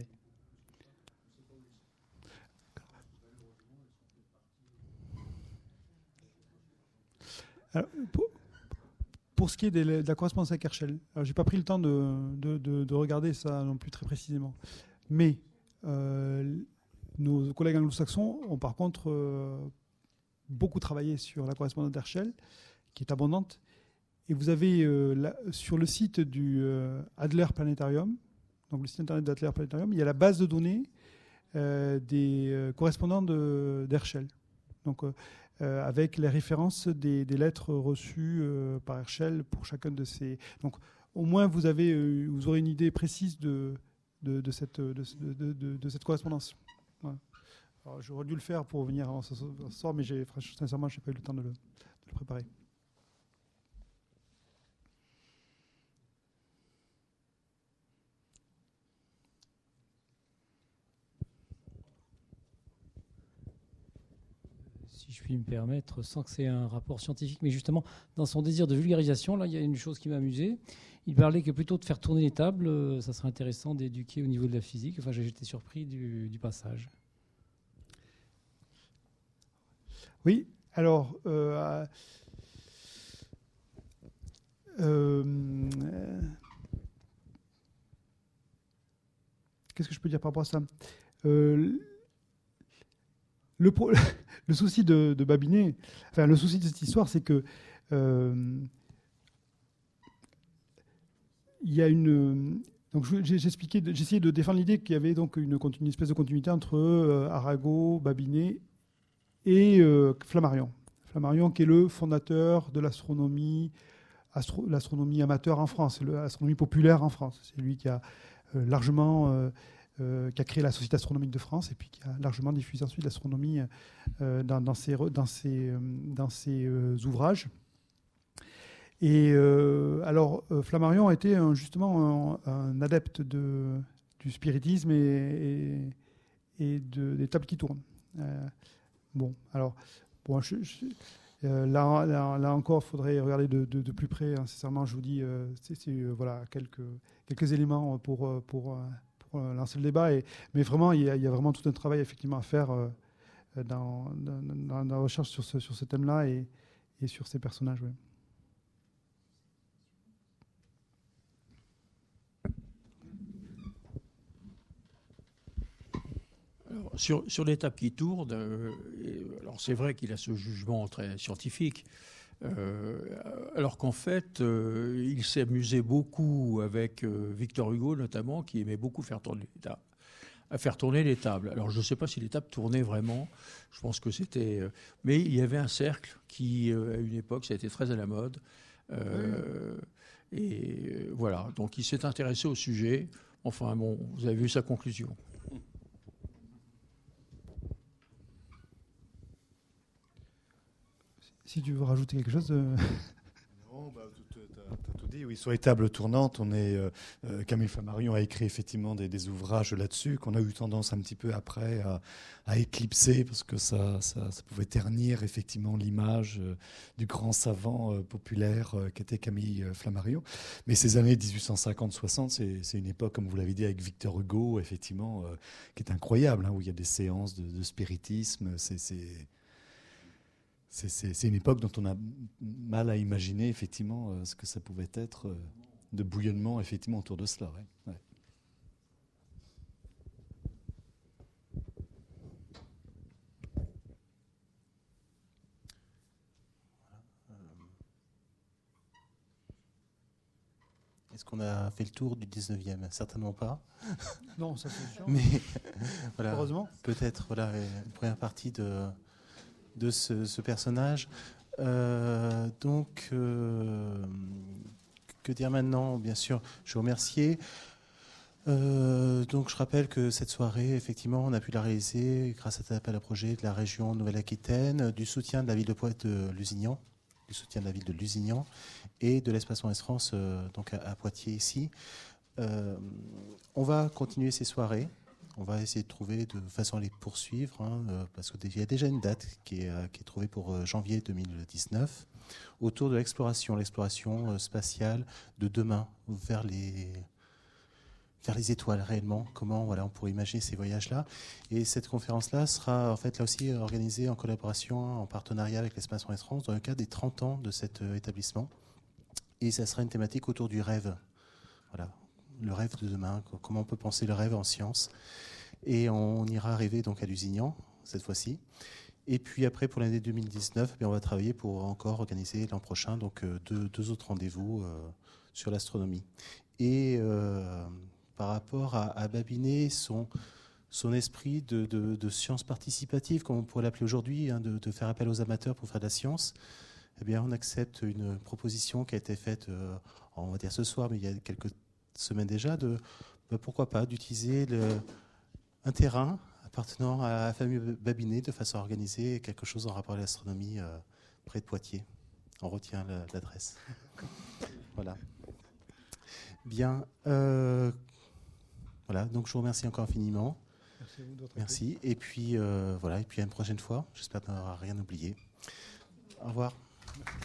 Alors, pour, pour ce qui est de la correspondance avec Herschel, je n'ai pas pris le temps de, de, de, de regarder ça non plus très précisément. Mais euh, nos collègues anglo-saxons ont par contre euh, beaucoup travaillé sur la correspondance d'Herschel, qui est abondante. Et vous avez euh, la, sur le site du euh, Adler Planetarium, donc le site internet d'Adler Planetarium, il y a la base de données euh, des euh, correspondants de, d'Herschel. Donc, euh, Euh, avec les références des, des lettres reçues euh, par Herschel pour chacun de ces. Donc, au moins, vous, avez, euh, vous aurez une idée précise de, de, de, cette, de, de, de, de cette correspondance. Voilà. Alors, j'aurais dû le faire pour venir avant ce soir, mais j'ai, sincèrement, je n'ai pas eu le temps de le, de le préparer. Si je puis me permettre, sans que c'est un rapport scientifique, mais justement, dans son désir de vulgarisation, là, il y a une chose qui m'a amusé. Il parlait que plutôt de faire tourner les tables, euh, ça serait intéressant d'éduquer au niveau de la physique. Enfin, j'ai été surpris du, du passage. Oui, alors... Euh, euh, qu'est-ce que je peux dire par rapport à ça euh, Le, pro, le souci de, de Babinet, enfin le souci de cette histoire, c'est que euh, il y a une. Donc j'ai, j'ai, expliqué, j'ai essayé de défendre l'idée qu'il y avait donc une, une espèce de continuité entre euh, Arago, Babinet et euh, Flammarion. Flammarion, qui est le fondateur de l'astronomie, astro, l'astronomie amateur en France, l'astronomie populaire en France. C'est lui qui a euh, largement euh, Euh, qui a créé la Société astronomique de France et puis qui a largement diffusé ensuite l'astronomie euh, dans, dans ses, dans ses, dans ses euh, ouvrages. Et euh, alors, euh, Flammarion a été un, justement un, un adepte de, du spiritisme et, et, et de, des tables qui tournent. Euh, bon, alors, bon, je, je, euh, là, là, là encore, il faudrait regarder de, de, de plus près. Hein, sincèrement, je vous dis, euh, c'est, c'est, euh, voilà, quelques, quelques éléments pour... pour lancer le débat, et, mais vraiment il y, a, il y a vraiment tout un travail effectivement à faire euh, dans, dans, dans la recherche sur ce, sur ce thème-là et, et sur ces personnages. Ouais. Alors, sur, sur l'étape qui tourne, euh, alors c'est vrai qu'il a ce jugement très scientifique, euh, alors qu'en fait, euh, il s'est amusé beaucoup avec euh, Victor Hugo notamment, qui aimait beaucoup faire tourner les tables. À faire tourner les tables. Alors je ne sais pas si les tables tournaient vraiment, je pense que c'était... Euh, mais il y avait un cercle qui, euh, à une époque, ça a été très à la mode. Euh, oui. Et euh, voilà, donc il s'est intéressé au sujet. Enfin bon, vous avez vu sa conclusion. si tu veux rajouter quelque chose. Euh... Non, bah, tu as tout dit. Oui, sur les tables tournantes, on est, euh, Camille Flammarion a écrit effectivement des, des ouvrages là-dessus qu'on a eu tendance un petit peu après à, à éclipser parce que ça, ça, ça pouvait ternir effectivement l'image euh, du grand savant euh, populaire euh, qu'était Camille Flammarion. Mais ces années dix-huit cent cinquante soixante, c'est, c'est une époque, comme vous l'avez dit, avec Victor Hugo, effectivement, euh, qui est incroyable, hein, où il y a des séances de, de spiritisme. C'est... c'est C'est, c'est, c'est une époque dont on a mal à imaginer effectivement euh, ce que ça pouvait être euh, de bouillonnement effectivement autour de cela. Ouais. Ouais. Est-ce qu'on a fait le tour du dix-neuvième ? Certainement pas. Non, ça c'est sûr. Mais voilà, heureusement. Peut-être voilà, une première partie de, de ce, ce personnage. Euh, donc, euh, que dire maintenant ? Bien sûr, je vous remercie. Euh, donc, je rappelle que cette soirée, effectivement, on a pu la réaliser grâce à cet appel à projet de la région Nouvelle-Aquitaine, du soutien de la ville de Poitiers de Lusignan, du soutien de la ville de Lusignan et de l'Espace Ouest France, euh, donc à, à Poitiers ici. Euh, on va continuer ces soirées. On va essayer de trouver de façon à les poursuivre, hein, euh, parce qu'il y a déjà une date qui est, euh, qui est trouvée pour euh, janvier deux mille dix-neuf, autour de l'exploration, l'exploration euh, spatiale de demain, vers les, vers les étoiles réellement, comment voilà, on pourrait imaginer ces voyages-là. Et cette conférence-là sera en fait là aussi organisée en collaboration, en partenariat avec l'Espace Ouest France, dans le cadre des trente ans de cet euh, établissement. Et ça sera une thématique autour du rêve. Voilà. Le rêve de demain, comment on peut penser le rêve en science. Et on ira arriver donc à Lusignan, cette fois-ci. Et puis après, pour l'année deux mille dix-neuf, on va travailler pour encore organiser l'an prochain donc deux, deux autres rendez-vous euh, sur l'astronomie. Et euh, par rapport à, à Babinet, son, son esprit de, de, de science participative, comme on pourrait l'appeler aujourd'hui, hein, de, de faire appel aux amateurs pour faire de la science, eh bien, on accepte une proposition qui a été faite, euh, on va dire ce soir, mais il y a quelques semaine déjà, de bah, pourquoi pas d'utiliser le, un terrain appartenant à la famille Babinet de façon à organiser quelque chose en rapport à l'astronomie euh, près de Poitiers. On retient la, l'adresse. Voilà. Bien. Euh, voilà. Donc je vous remercie encore infiniment. Merci à vous de votre Merci. Appel. Et puis euh, voilà. Et puis à une prochaine fois. J'espère n'avoir rien oublié. Au revoir.